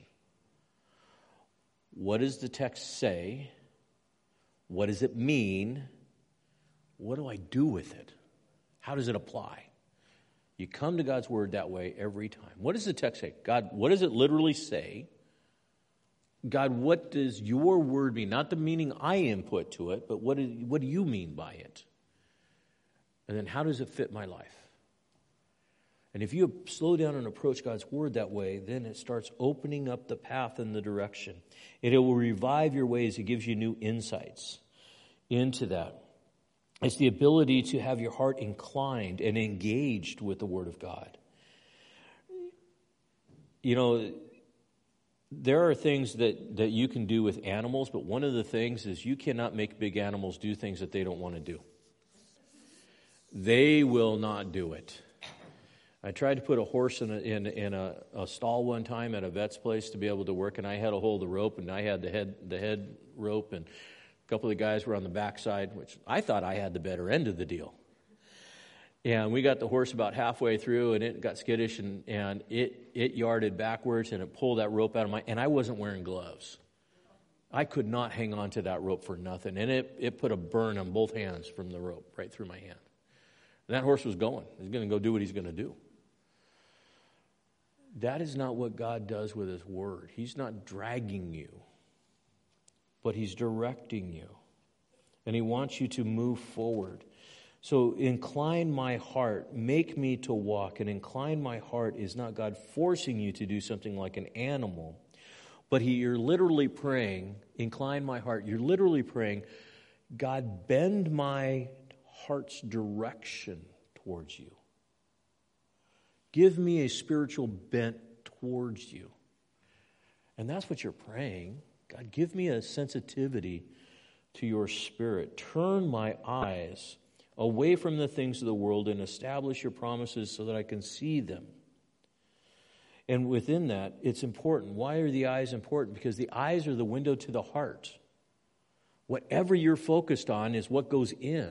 What does the text say? What does it mean? What do I do with it? How does it apply? You come to God's word that way every time. What does the text say? God, what does it literally say? God, what does your word mean? Not the meaning I input to it, but what, is, what do you mean by it? And then how does it fit my life? And if you slow down and approach God's word that way, then it starts opening up the path and the direction. And it will revive your ways. It gives you new insights into that. It's the ability to have your heart inclined and engaged with the word of God. You know, there are things that, that you can do with animals, but one of the things is you cannot make big animals do things that they don't want to do. They will not do it. I tried to put a horse in a, in, in a, a stall one time at a vet's place to be able to work, and I had a hold of the rope, and I had the head the head rope, and a couple of the guys were on the backside, which I thought I had the better end of the deal. And we got the horse about halfway through, and it got skittish, and, and it, it yarded backwards, and it pulled that rope out of my, and I wasn't wearing gloves. I could not hang on to that rope for nothing, and it, it put a burn on both hands from the rope right through my hand. And that horse was going. He's going to go do what he's going to do. That is not what God does with his word. He's not dragging you, but he's directing you. And he wants you to move forward. So incline my heart, make me to walk. And incline my heart is not God forcing you to do something like an animal, but he, you're literally praying, incline my heart. You're literally praying, God, bend my heart's direction towards you. Give me a spiritual bent towards you. And that's what you're praying. God, give me a sensitivity to your spirit. Turn my eyes away from the things of the world and establish your promises so that I can see them. And within that, it's important. Why are the eyes important? Because the eyes are the window to the heart. Whatever you're focused on is what goes in.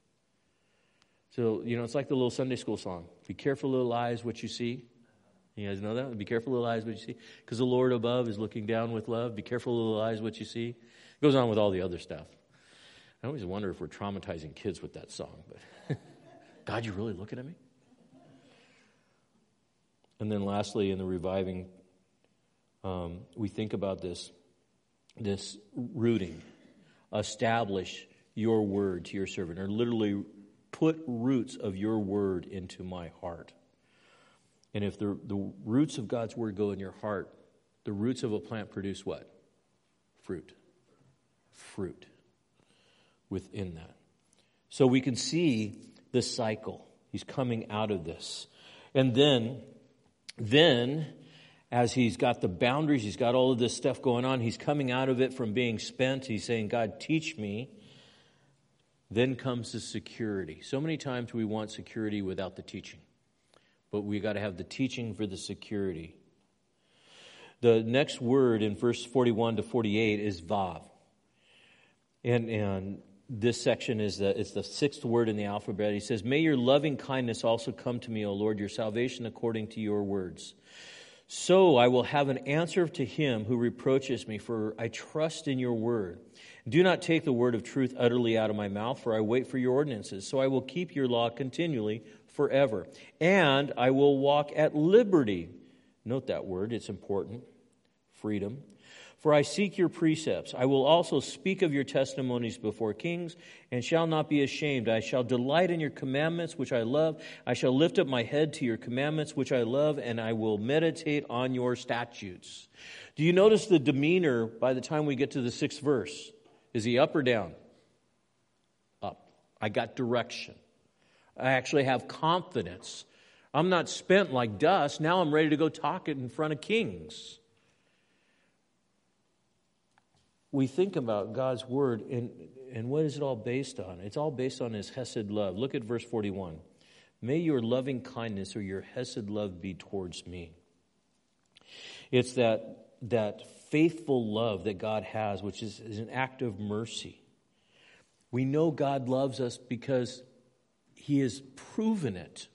So, you know, it's like the little Sunday school song. Be careful, little eyes, what you see. You guys know that? Be careful, little eyes, what you see. Because the Lord above is looking down with love. Be careful, little eyes, what you see. It goes on with all the other stuff. I always wonder if we're traumatizing kids with that song. But God, you really looking at me? And then lastly, in the reviving, um, we think about this, this rooting. Establish your word to your servant, or literally put roots of your word into my heart. And if the, the roots of God's word go in your heart, the roots of a plant produce what? Fruit. Fruit within that.
So we can see the cycle. He's coming out of this. And then, then, as he's got the boundaries, he's got all of this stuff going on, he's coming out of it from being spent. He's saying, God, teach me. Then comes the security. So many times we want security without the teaching. But we got to have the teaching for the security. The next word in verse forty-one to forty-eight is vav. And, and this section is the, it's the sixth word in the alphabet. He says, may your loving kindness also come to me, O Lord, your salvation according to your words. So I will have an answer to him who reproaches me, for I trust in your word. Do not take the word of truth utterly out of my mouth, for I wait for your ordinances. So I will keep your law continually forever. And I will walk at liberty. Note that word, it's important. Freedom. For I seek your precepts. I will also speak of your testimonies before kings, and shall not be ashamed. I shall delight in your commandments, which I love. I shall lift up my head to your commandments, which I love, and I will meditate on your statutes. Do you notice the demeanor by the time we get to the sixth verse? Is he up or down? Up. I got direction. I actually have confidence. I'm not spent like dust. Now I'm ready to go talk it in front of kings. We think about God's word, and, and what is it all based on? It's all based on his hesed love. Look at verse forty-one. May your loving kindness or your hesed love be towards me. It's that, that faithful love that God has, which is, is an act of mercy. We know God loves us because he has proven it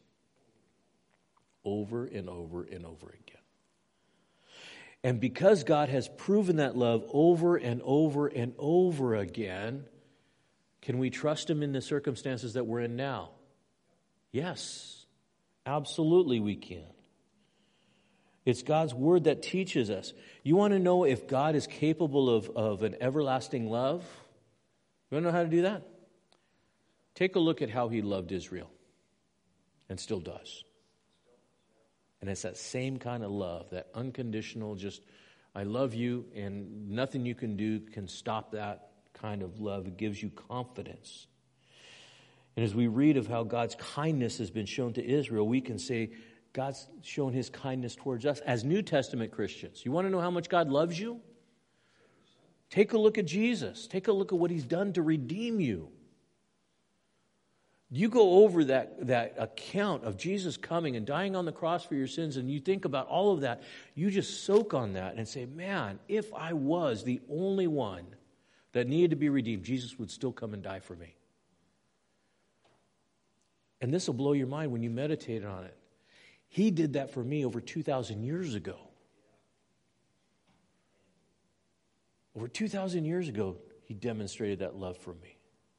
over and over and over again. And because God has proven that love over and over and over again, can we trust him in the circumstances that we're in now? Yes, absolutely we can. It's God's word that teaches us. You want to know if God is capable of, of an everlasting love? You want to know how to do that? Take a look at how he loved Israel and still does. And it's that same kind of love, that unconditional, just, I love you, and nothing you can do can stop that kind of love. It gives you confidence. And as we read of how God's kindness has been shown to Israel, we can say God's shown his kindness towards us as New Testament Christians. You want to know how much God loves you? Take a look at Jesus. Take a look at what he's done to redeem you. You go over that, that account of Jesus coming and dying on the cross for your sins, and you think about all of that. You just soak on that and say, man, if I was the only one that needed to be redeemed, Jesus would still come and die for me. And this will blow your mind when you meditate on it. He did that for me over two thousand years ago. Over two thousand years ago, he demonstrated that love for me.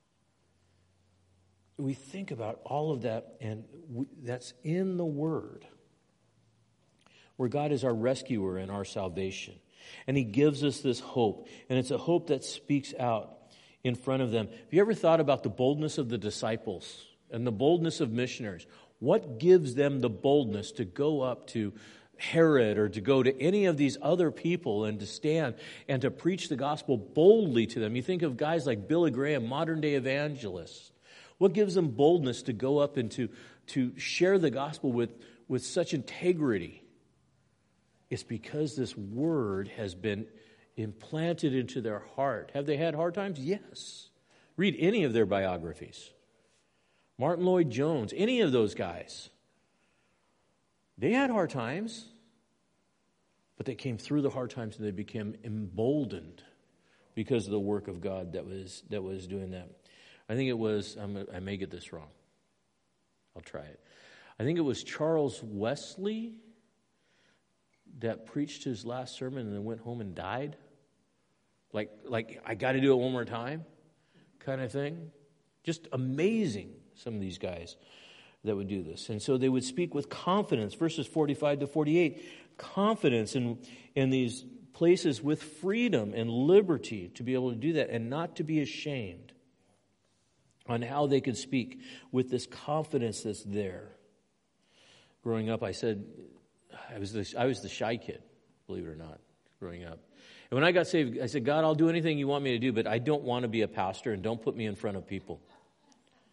We think about all of that, and we, that's in the Word, where God is our rescuer and our salvation. And he gives us this hope, and it's a hope that speaks out in front of them. Have you ever thought about the boldness of the disciples and the boldness of missionaries? What gives them the boldness to go up to Herod or to go to any of these other people and to stand and to preach the gospel boldly to them? You think of guys like Billy Graham, modern-day evangelists. What gives them boldness to go up and to, to share the gospel with, with such integrity? It's because this word has been implanted into their heart. Have they had hard times? Yes. Read any of their biographies. Martin Lloyd-Jones, any of those guys. They had hard times, but they came through the hard times and they became emboldened because of the work of God that was that was doing that. I think it was, I'm, I may get this wrong. I'll try it. I think it was Charles Wesley that preached his last sermon and then went home and died. Like, like I got to do it one more time kind of thing. Just amazing, some of these guys that would do this. And so they would speak with confidence, verses forty-five to forty-eight, confidence in, in these places with freedom and liberty to be able to do that and not to be ashamed on how they could speak with this confidence that's there. Growing up, I said, I was the, I was the shy kid, believe it or not, growing up. And when I got saved, I said, God, I'll do anything you want me to do, but I don't want to be a pastor, and don't put me in front of people.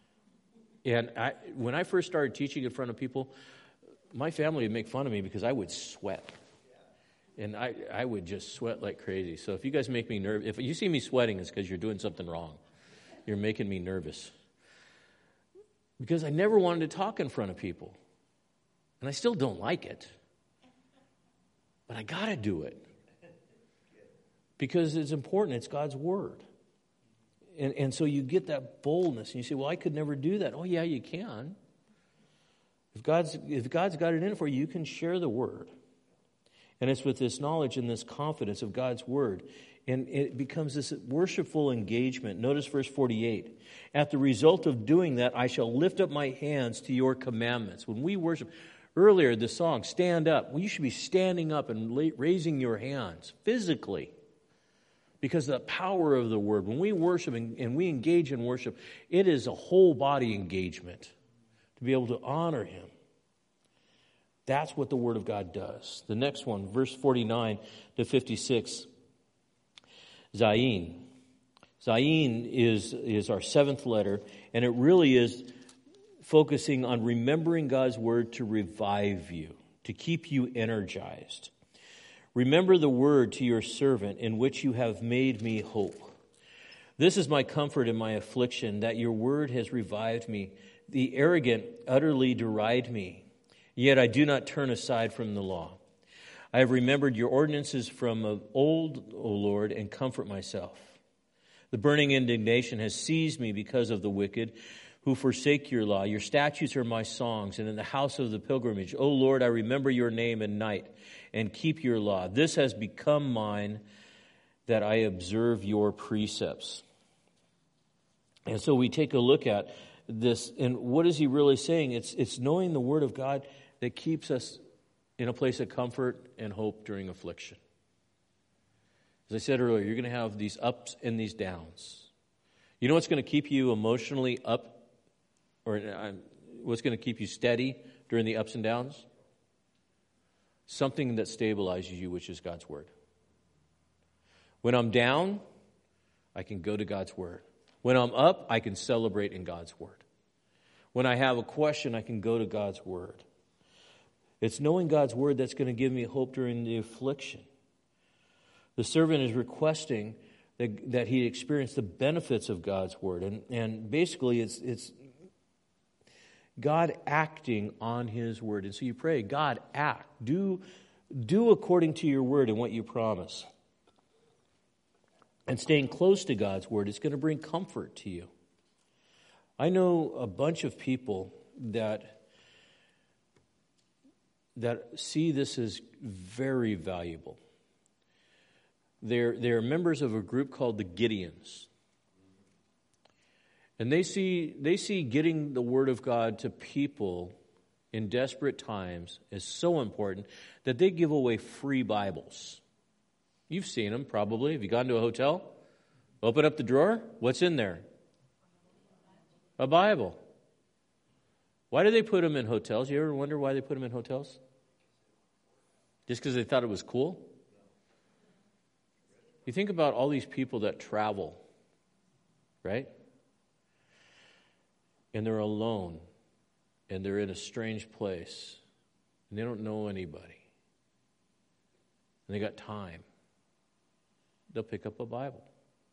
And I, when I first started teaching in front of people, my family would make fun of me because I would sweat. And I, I would just sweat like crazy. So if you guys make me nervous, if you see me sweating, it's because you're doing something wrong. You're making me nervous. Because I never wanted to talk in front of people. And I still don't like it. But I got to do it. Because it's important. It's God's Word. And, and so you get that boldness. And you say, well, I could never do that. Oh, yeah, you can. If God's, if God's got it in for you, you can share the Word. And it's with this knowledge and this confidence of God's Word. And it becomes this worshipful engagement. Notice verse forty-eight. At the result of doing that, I shall lift up my hands to your commandments. When we worship, earlier the song, stand up. Well, you should be standing up and raising your hands physically. Because of the power of the Word. When we worship and we engage in worship, it is a whole body engagement to be able to honor Him. That's what the Word of God does. The next one, verse forty-nine to fifty-six. Zayin. Zayin is, is our seventh letter, and it really is focusing on remembering God's Word to revive you, to keep you energized. Remember the word to your servant in which you have made me hope. This is my comfort in my affliction, that your word has revived me. The arrogant utterly deride me, yet I do not turn aside from the law. I have remembered your ordinances from of old, O Lord, and comfort myself. The burning indignation has seized me because of the wicked who forsake your law. Your statutes are my songs, and in the house of the pilgrimage, O Lord, I remember your name at night and keep your law. This has become mine, that I observe your precepts. And so we take a look at this, and what is he really saying? It's, it's knowing the Word of God that keeps us in a place of comfort and hope during affliction. As I said earlier, you're going to have these ups and these downs. You know what's going to keep you emotionally up, or uh, what's going to keep you steady during the ups and downs? Something that stabilizes you, which is God's Word. When I'm down, I can go to God's Word. When I'm up, I can celebrate in God's Word. When I have a question, I can go to God's Word. It's knowing God's Word that's going to give me hope during the affliction. The servant is requesting that, that he experience the benefits of God's Word. And, and basically, it's, it's God acting on His Word. And so you pray, God, act. Do, do according to your Word and what you promise. And staying close to God's Word is going to bring comfort to you. I know a bunch of people that that see this as very valuable. They're, they're members of a group called the Gideons. And they see, they see getting the Word of God to people in desperate times is so important that they give away free Bibles. You've seen them probably. Have you gone to a hotel? Open up the drawer. What's in there? A Bible. Why do they put them in hotels? You ever wonder why they put them in hotels? Just because they thought it was cool? You think about all these people that travel, right? And they're alone, and they're in a strange place, and they don't know anybody, and they got time. They'll pick up a Bible.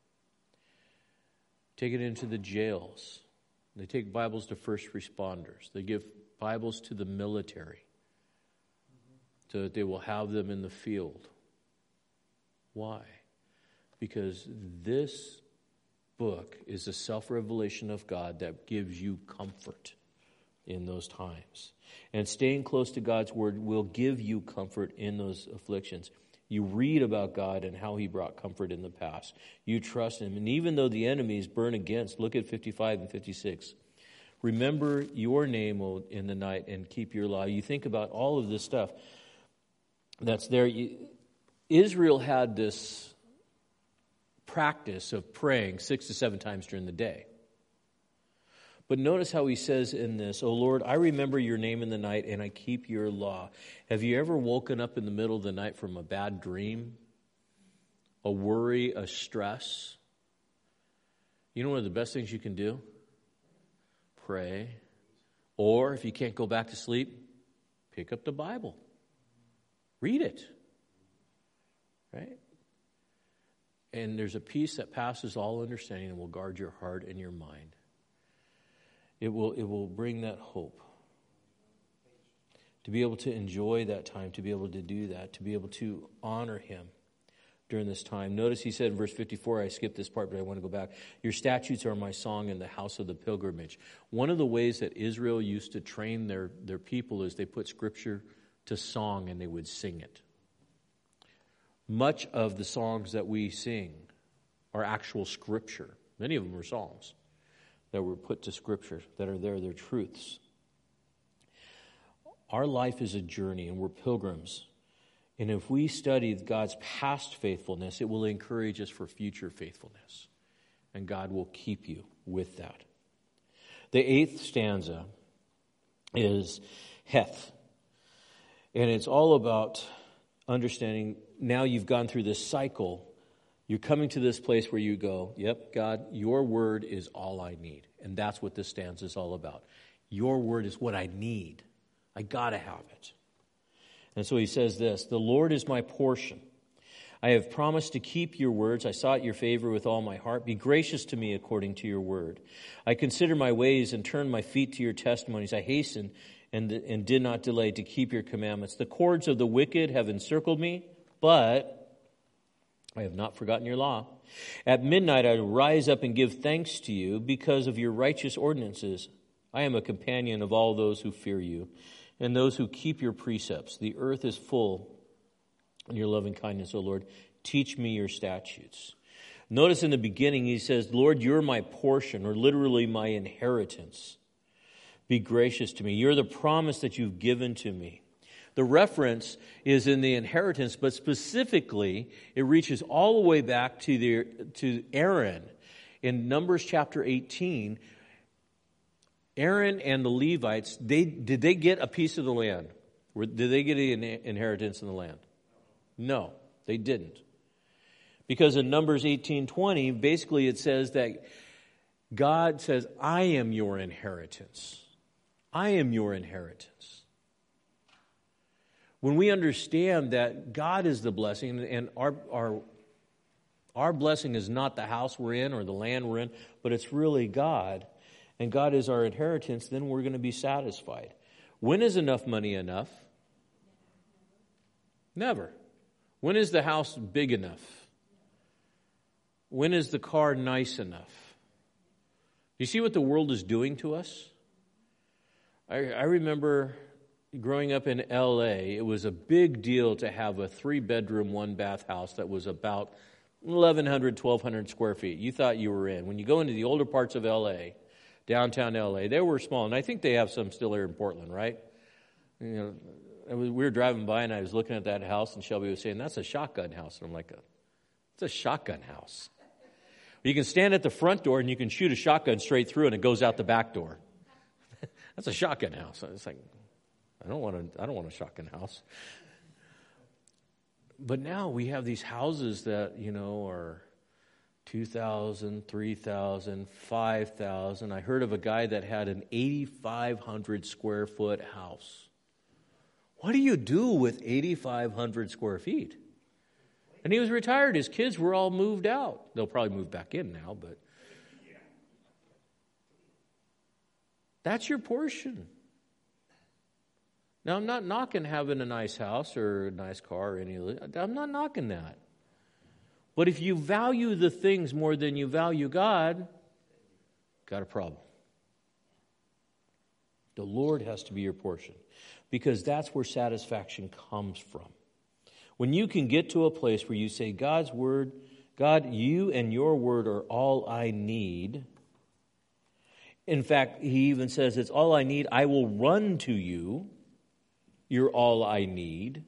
Take it into the jails. They take Bibles to first responders. They give Bibles to the military so that they will have them in the field. Why? Because this book is a self-revelation of God that gives you comfort in those times. And staying close to God's Word will give you comfort in those afflictions. You read about God and how He brought comfort in the past. You trust Him. And even though the enemies burn against, look at fifty-five and fifty-six. Remember your name in the night and keep your law. You think about all of this stuff that's there. Israel had this practice of praying six to seven times during the day. But notice how he says in this, O Lord, I remember your name in the night and I keep your law. Have you ever woken up in the middle of the night from a bad dream? A worry, a stress? You know one of the best things you can do? pray. Or if you can't go back to sleep, pick up the Bible. Read it. Right? And there's a peace that passes all understanding and will guard your heart and your mind. It will, it will bring that hope. To be able to enjoy that time, to be able to do that, to be able to honor Him during this time. Notice he said in verse fifty-four, I skipped this part, but I want to go back. Your statutes are my song in the house of the pilgrimage. One of the ways that Israel used to train their, their people is they put Scripture to song and they would sing it. Much of the songs that we sing are actual Scripture. Many of them are psalms that were put to Scripture, that are there, they're truths. Our life is a journey, and we're pilgrims. And if we study God's past faithfulness, it will encourage us for future faithfulness. And God will keep you with that. The eighth stanza is Heth. And it's all about understanding, now you've gone through this cycle, you're coming to this place where you go, yep, God, your word is all I need. And that's what this stanza is all about. Your word is what I need. I got to have it. And so he says this, the Lord is my portion. I have promised to keep your words. I sought your favor with all my heart. Be gracious to me according to your word. I consider my ways and turn my feet to your testimonies. I hasten and, and did not delay to keep your commandments. The cords of the wicked have encircled me, but I have not forgotten your law. At midnight I rise up and give thanks to you because of your righteous ordinances. I am a companion of all those who fear you and those who keep your precepts. The earth is full of your loving kindness, O Lord. Teach me your statutes. Notice in the beginning he says, Lord, you're my portion, or literally my inheritance. Be gracious to me. You're the promise that you've given to me. The reference is in the inheritance, but specifically it reaches all the way back to the to Aaron. In Numbers chapter eighteen, Aaron and the Levites, they did they get a piece of the land? Did they get an inheritance in the land? No, they didn't. Because in Numbers eighteen twenty, basically it says that God says, I am your inheritance. I am your inheritance. When we understand that God is the blessing, and our, our, our blessing is not the house we're in or the land we're in, but it's really God, and God is our inheritance, then we're going to be satisfied. When is enough money enough? Never. When is the house big enough? When is the car nice enough? You see what the world is doing to us? I, I remember growing up in L A, it was a big deal to have a three-bedroom, one-bath house that was about eleven hundred, twelve hundred square feet. You thought you were in. When you go into the older parts of L A, downtown L A, they were small. And I think they have some still here in Portland, right? You know, I was, we were driving by, and I was looking at that house, and Shelby was saying, that's a shotgun house. And I'm like, it's a shotgun house. You can stand at the front door, and you can shoot a shotgun straight through, and it goes out the back door. That's a shotgun house. It's like, I don't want a, I don't want a shotgun house. But now we have these houses that, you know, are two thousand, three thousand, five thousand. I heard of a guy that had an eighty-five hundred square foot house. What do you do with eighty-five hundred square feet? And he was retired. His kids were all moved out. They'll probably move back in now, but that's your portion. Now, I'm not knocking having a nice house or a nice car or any of that. I'm not knocking that. But if you value the things more than you value God, got a problem. The Lord has to be your portion, because that's where satisfaction comes from. When you can get to a place where you say, God's word, God, you and your word are all I need. In fact, he even says, it's all I need. I will run to you. You're all I need.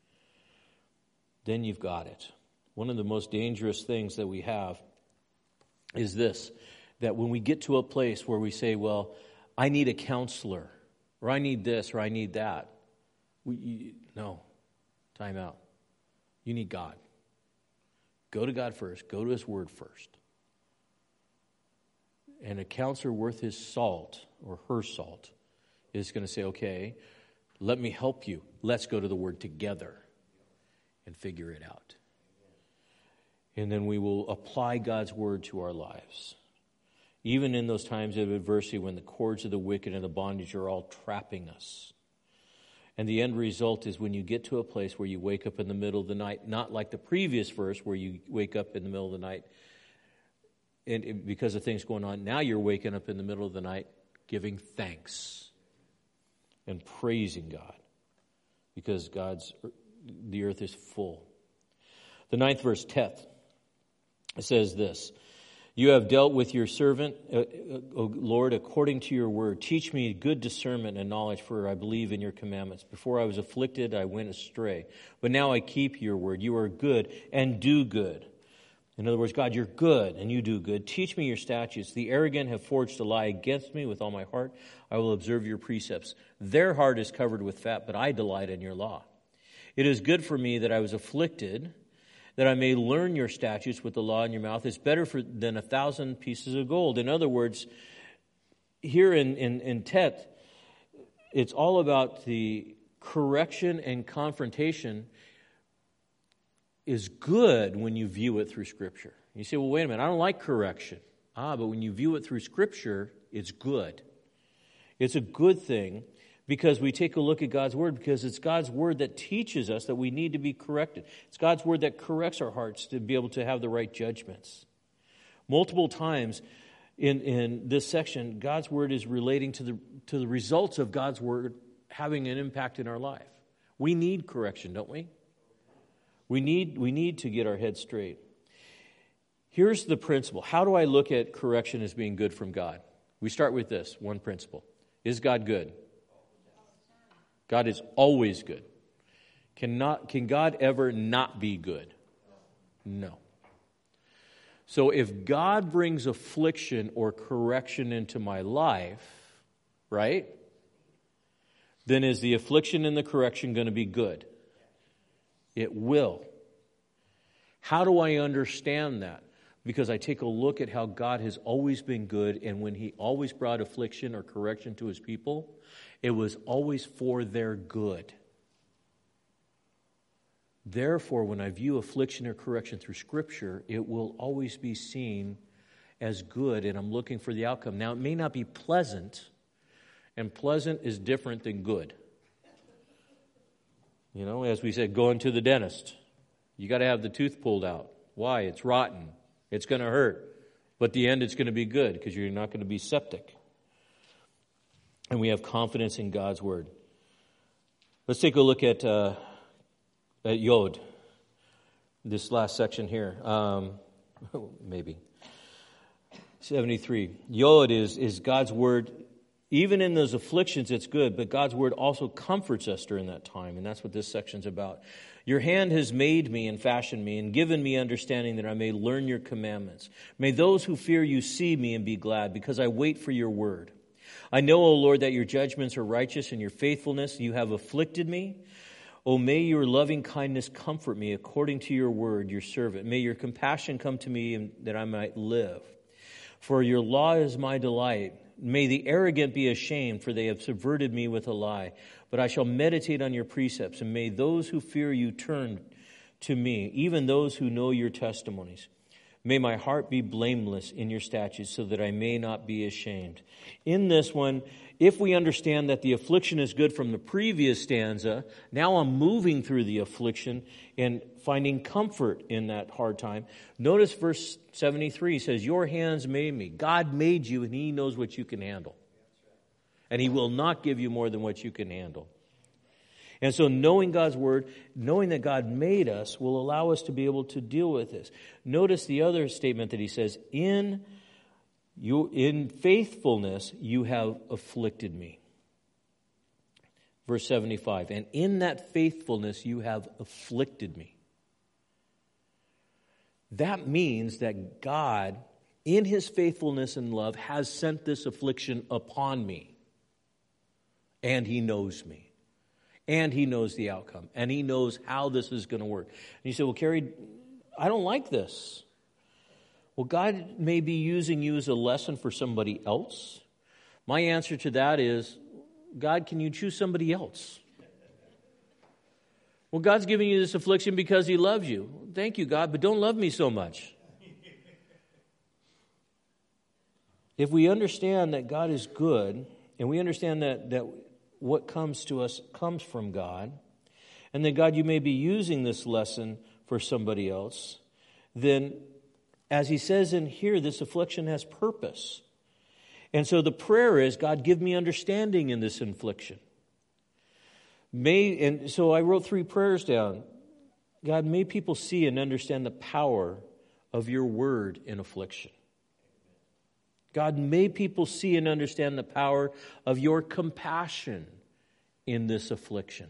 Then you've got it. One of the most dangerous things that we have is this, that when we get to a place where we say, well, I need a counselor, or I need this, or I need that. We, you, no, time out. You need God. Go to God first. Go to His Word first. And a counselor worth his salt, or her salt, is going to say, okay, let me help you. Let's go to the Word together and figure it out. And then we will apply God's Word to our lives. Even in those times of adversity when the cords of the wicked and the bondage are all trapping us. And the end result is when you get to a place where you wake up in the middle of the night, not like the previous verse where you wake up in the middle of the night and because of things going on. Now you're waking up in the middle of the night giving thanks and praising God because God's the earth is full. The ninth verse, Teth, it says this: you have dealt with your servant, uh, O Lord, according to your word. Teach me good discernment and knowledge, for I believe in your commandments. Before I was afflicted, I went astray. But now I keep your word. You are good and do good. In other words, God, you're good and you do good. Teach me your statutes. The arrogant have forged a lie against me with all my heart. I will observe your precepts. Their heart is covered with fat, but I delight in your law. It is good for me that I was afflicted, that I may learn your statutes with the law in your mouth. It's better for, than a thousand pieces of gold. In other words, here in, in, in Teth, it's all about the correction and confrontation is good when you view it through Scripture. You say, well, wait a minute, I don't like correction. Ah, but when you view it through Scripture, it's good. It's a good thing because we take a look at God's Word, because it's God's Word that teaches us that we need to be corrected. It's God's Word that corrects our hearts to be able to have the right judgments. Multiple times in, in this section, God's Word is relating to the, to the results of God's Word having an impact in our life. We need correction, don't we? We need, we need to get our heads straight. Here's the principle. How do I look at correction as being good from God? We start with this one principle. Is God good? God is always good. Cannot, can God ever not be good? No. So if God brings affliction or correction into my life, right, then is the affliction and the correction going to be good? It will. How do I understand that? Because I take a look at how God has always been good, and when He always brought affliction or correction to His people, it was always for their good. Therefore, when I view affliction or correction through Scripture, it will always be seen as good, and I'm looking for the outcome. Now, it may not be pleasant, and pleasant is different than good. You know, as we said, going to the dentist. You got to have the tooth pulled out. Why? It's rotten. It's going to hurt. But at the end, it's going to be good because you're not going to be septic. And we have confidence in God's Word. Let's take a look at, uh, at Yod. This last section here. Um, maybe. seventy-three. Yod is, is God's Word. Even in those afflictions, it's good, but God's Word also comforts us during that time, and that's what this section's about. Your hand has made me and fashioned me and given me understanding that I may learn your commandments. May those who fear you see me and be glad, because I wait for your word. I know, O Lord, that your judgments are righteous and your faithfulness. You have afflicted me. O may your loving kindness comfort me according to your word, your servant. May your compassion come to me and that I might live. For your law is my delight. May the arrogant be ashamed, for they have subverted me with a lie. But I shall meditate on your precepts, and may those who fear you turn to me, even those who know your testimonies. May my heart be blameless in your statutes, so that I may not be ashamed. In this one, if we understand that the affliction is good from the previous stanza, now I'm moving through the affliction and finding comfort in that hard time. Notice verse seventy-three says, your hands made me. God made you, and He knows what you can handle. And He will not give you more than what you can handle. And so knowing God's Word, knowing that God made us, will allow us to be able to deal with this. Notice the other statement that He says, in you, in faithfulness you have afflicted me. Verse seventy-five, and in that faithfulness you have afflicted me. That means that God, in His faithfulness and love, has sent this affliction upon me. And He knows me. And He knows the outcome. And He knows how this is going to work. And you say, well, Carrie, I don't like this. Well, God may be using you as a lesson for somebody else. My answer to that is, God, can you choose somebody else? Well, God's giving you this affliction because He loves you. Thank you, God, but don't love me so much. If we understand that God is good, and we understand that, that what comes to us comes from God, and that, God, you may be using this lesson for somebody else, then, as He says in here, this affliction has purpose. And so the prayer is, God, give me understanding in this affliction. May, and so I wrote three prayers down. God, may people see and understand the power of your word in affliction. God, may people see and understand the power of your compassion in this affliction.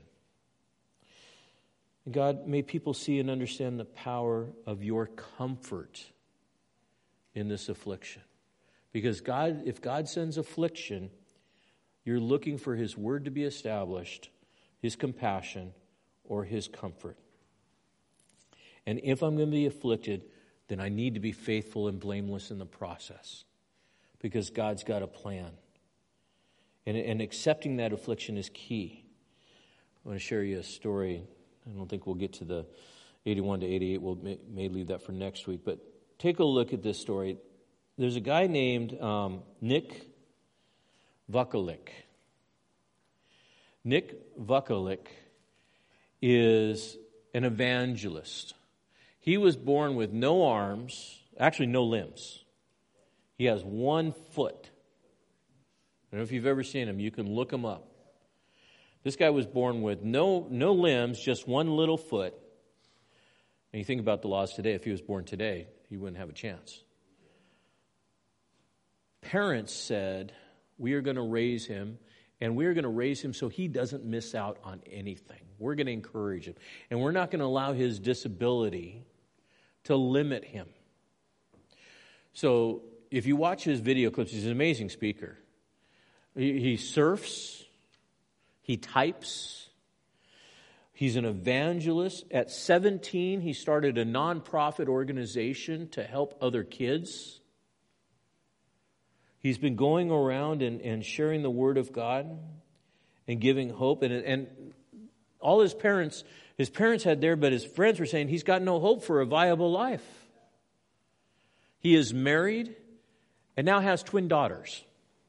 God, may people see and understand the power of your comfort in this affliction. Because God, if God sends affliction, you're looking for His word to be established, His compassion, or His comfort. And if I'm going to be afflicted, then I need to be faithful and blameless in the process. Because God's got a plan. And, and accepting that affliction is key. I want to share you a story. I don't think we'll get to the eighty-one to eighty-eight. We'll may, may leave that for next week. But take a look at this story. There's a guy named um, Nick Vukalik. Nick Vukalik is an evangelist. He was born with no arms, actually no limbs. He has one foot. I don't know if you've ever seen him. You can look him up. This guy was born with no, no limbs, just one little foot. And you think about the laws today, if he was born today, he wouldn't have a chance. Parents said, we are going to raise him, and we are going to raise him so he doesn't miss out on anything. We're going to encourage him. And we're not going to allow his disability to limit him. So if you watch his video clips, he's an amazing speaker. He, he surfs. He types. He's an evangelist. At seventeen, he started a nonprofit organization to help other kids. He's been going around and, and sharing the Word of God and giving hope. And, and all his parents, his parents had there, but his friends were saying he's got no hope for a viable life. He is married and now has twin daughters.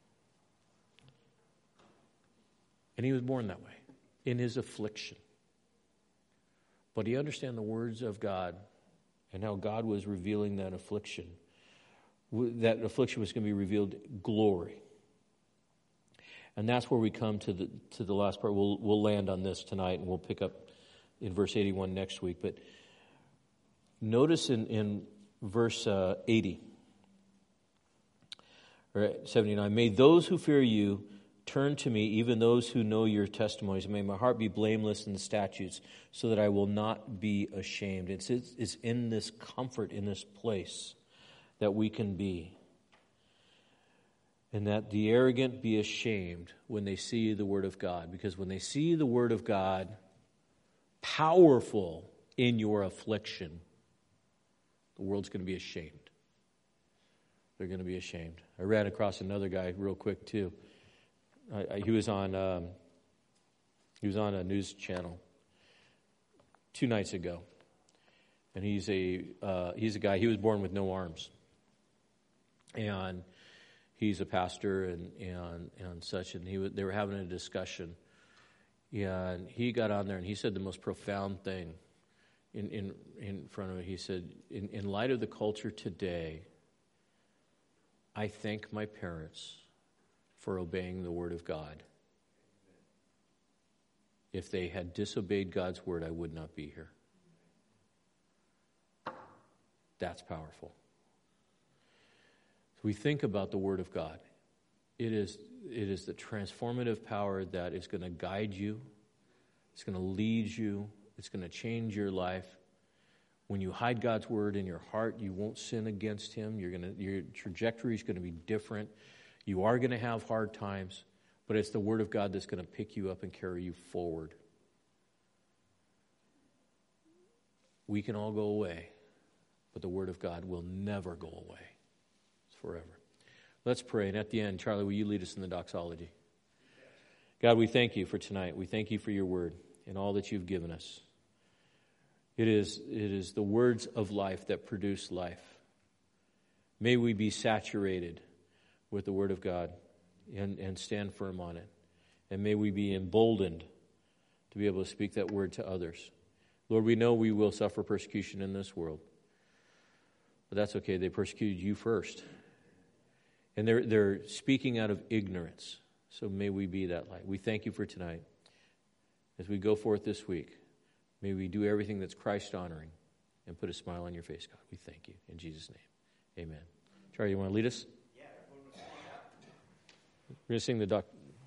And he was born that way, in his affliction. But he understood the words of God and how God was revealing that affliction. That affliction was going to be revealed glory. And that's where we come to the to the last part. We'll we'll land on this tonight, and we'll pick up in verse eighty-one next week. But notice in, in verse uh, eighty, or seventy-nine, may those who fear you turn to me, even those who know your testimonies. May my heart be blameless in the statutes, so that I will not be ashamed. It's, it's, it's in this comfort, in this place, that we can be. And that the arrogant be ashamed when they see the Word of God. Because when they see the Word of God powerful in your affliction, the world's going to be ashamed. They're going to be ashamed. I ran across another guy real quick too. I, I, he was on um, he was on a news channel two nights ago, and he's a uh, he's a guy. He was born with no arms, and he's a pastor and and and such. And he was, they were having a discussion, and he got on there and he said the most profound thing in in in front of it. He said, in, in light of the culture today, I thank my parents for obeying the Word of God. If they had disobeyed God's Word, I would not be here. That's powerful. So we think about the Word of God. It is, it is the transformative power that is going to guide you. It's going to lead you. It's going to change your life. When you hide God's Word in your heart, you won't sin against Him. You're going to, your trajectory is going to be different. You are going to have hard times, but it's the Word of God that's going to pick you up and carry you forward. We can all go away, but the Word of God will never go away. It's forever. Let's pray. And at the end, Charlie, will you lead us in the doxology? God, we thank you for tonight. We thank you for your Word and all that you've given us. It is, it is the words of life that produce life. May we be saturated with the Word of God and, and stand firm on it. And may we be emboldened to be able to speak that word to others. Lord, we know we will suffer persecution in this world. But that's okay. They persecuted you first. And they're, they're speaking out of ignorance. So may we be that light. We thank you for tonight. As we go forth this week, may we do everything that's Christ-honoring and put a smile on your face, God. We thank you. In Jesus' name, amen. Charlie, you want to lead us? Yeah. We're going to sing the doc.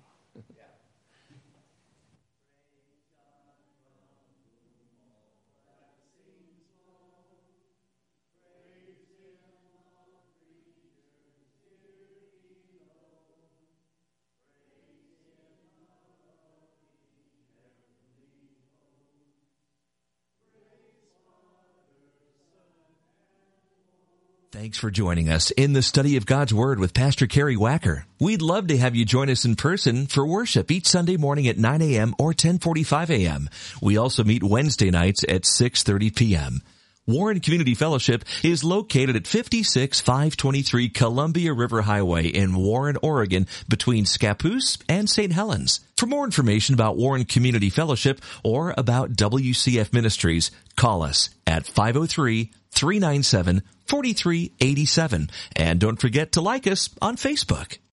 Thanks for joining us in the study of God's Word with Pastor Kerry Wacker. We'd love to have you join us in person for worship each Sunday morning at nine a.m. or ten forty-five a.m. We also meet Wednesday nights at six thirty p.m. Warren Community Fellowship is located at fifty-six five twenty-three Columbia River Highway in Warren, Oregon, between Scappoose and Saint Helens. For more information about Warren Community Fellowship or about W C F Ministries, call us at five oh three, three nine seven, four three eight seven. And don't forget to like us on Facebook.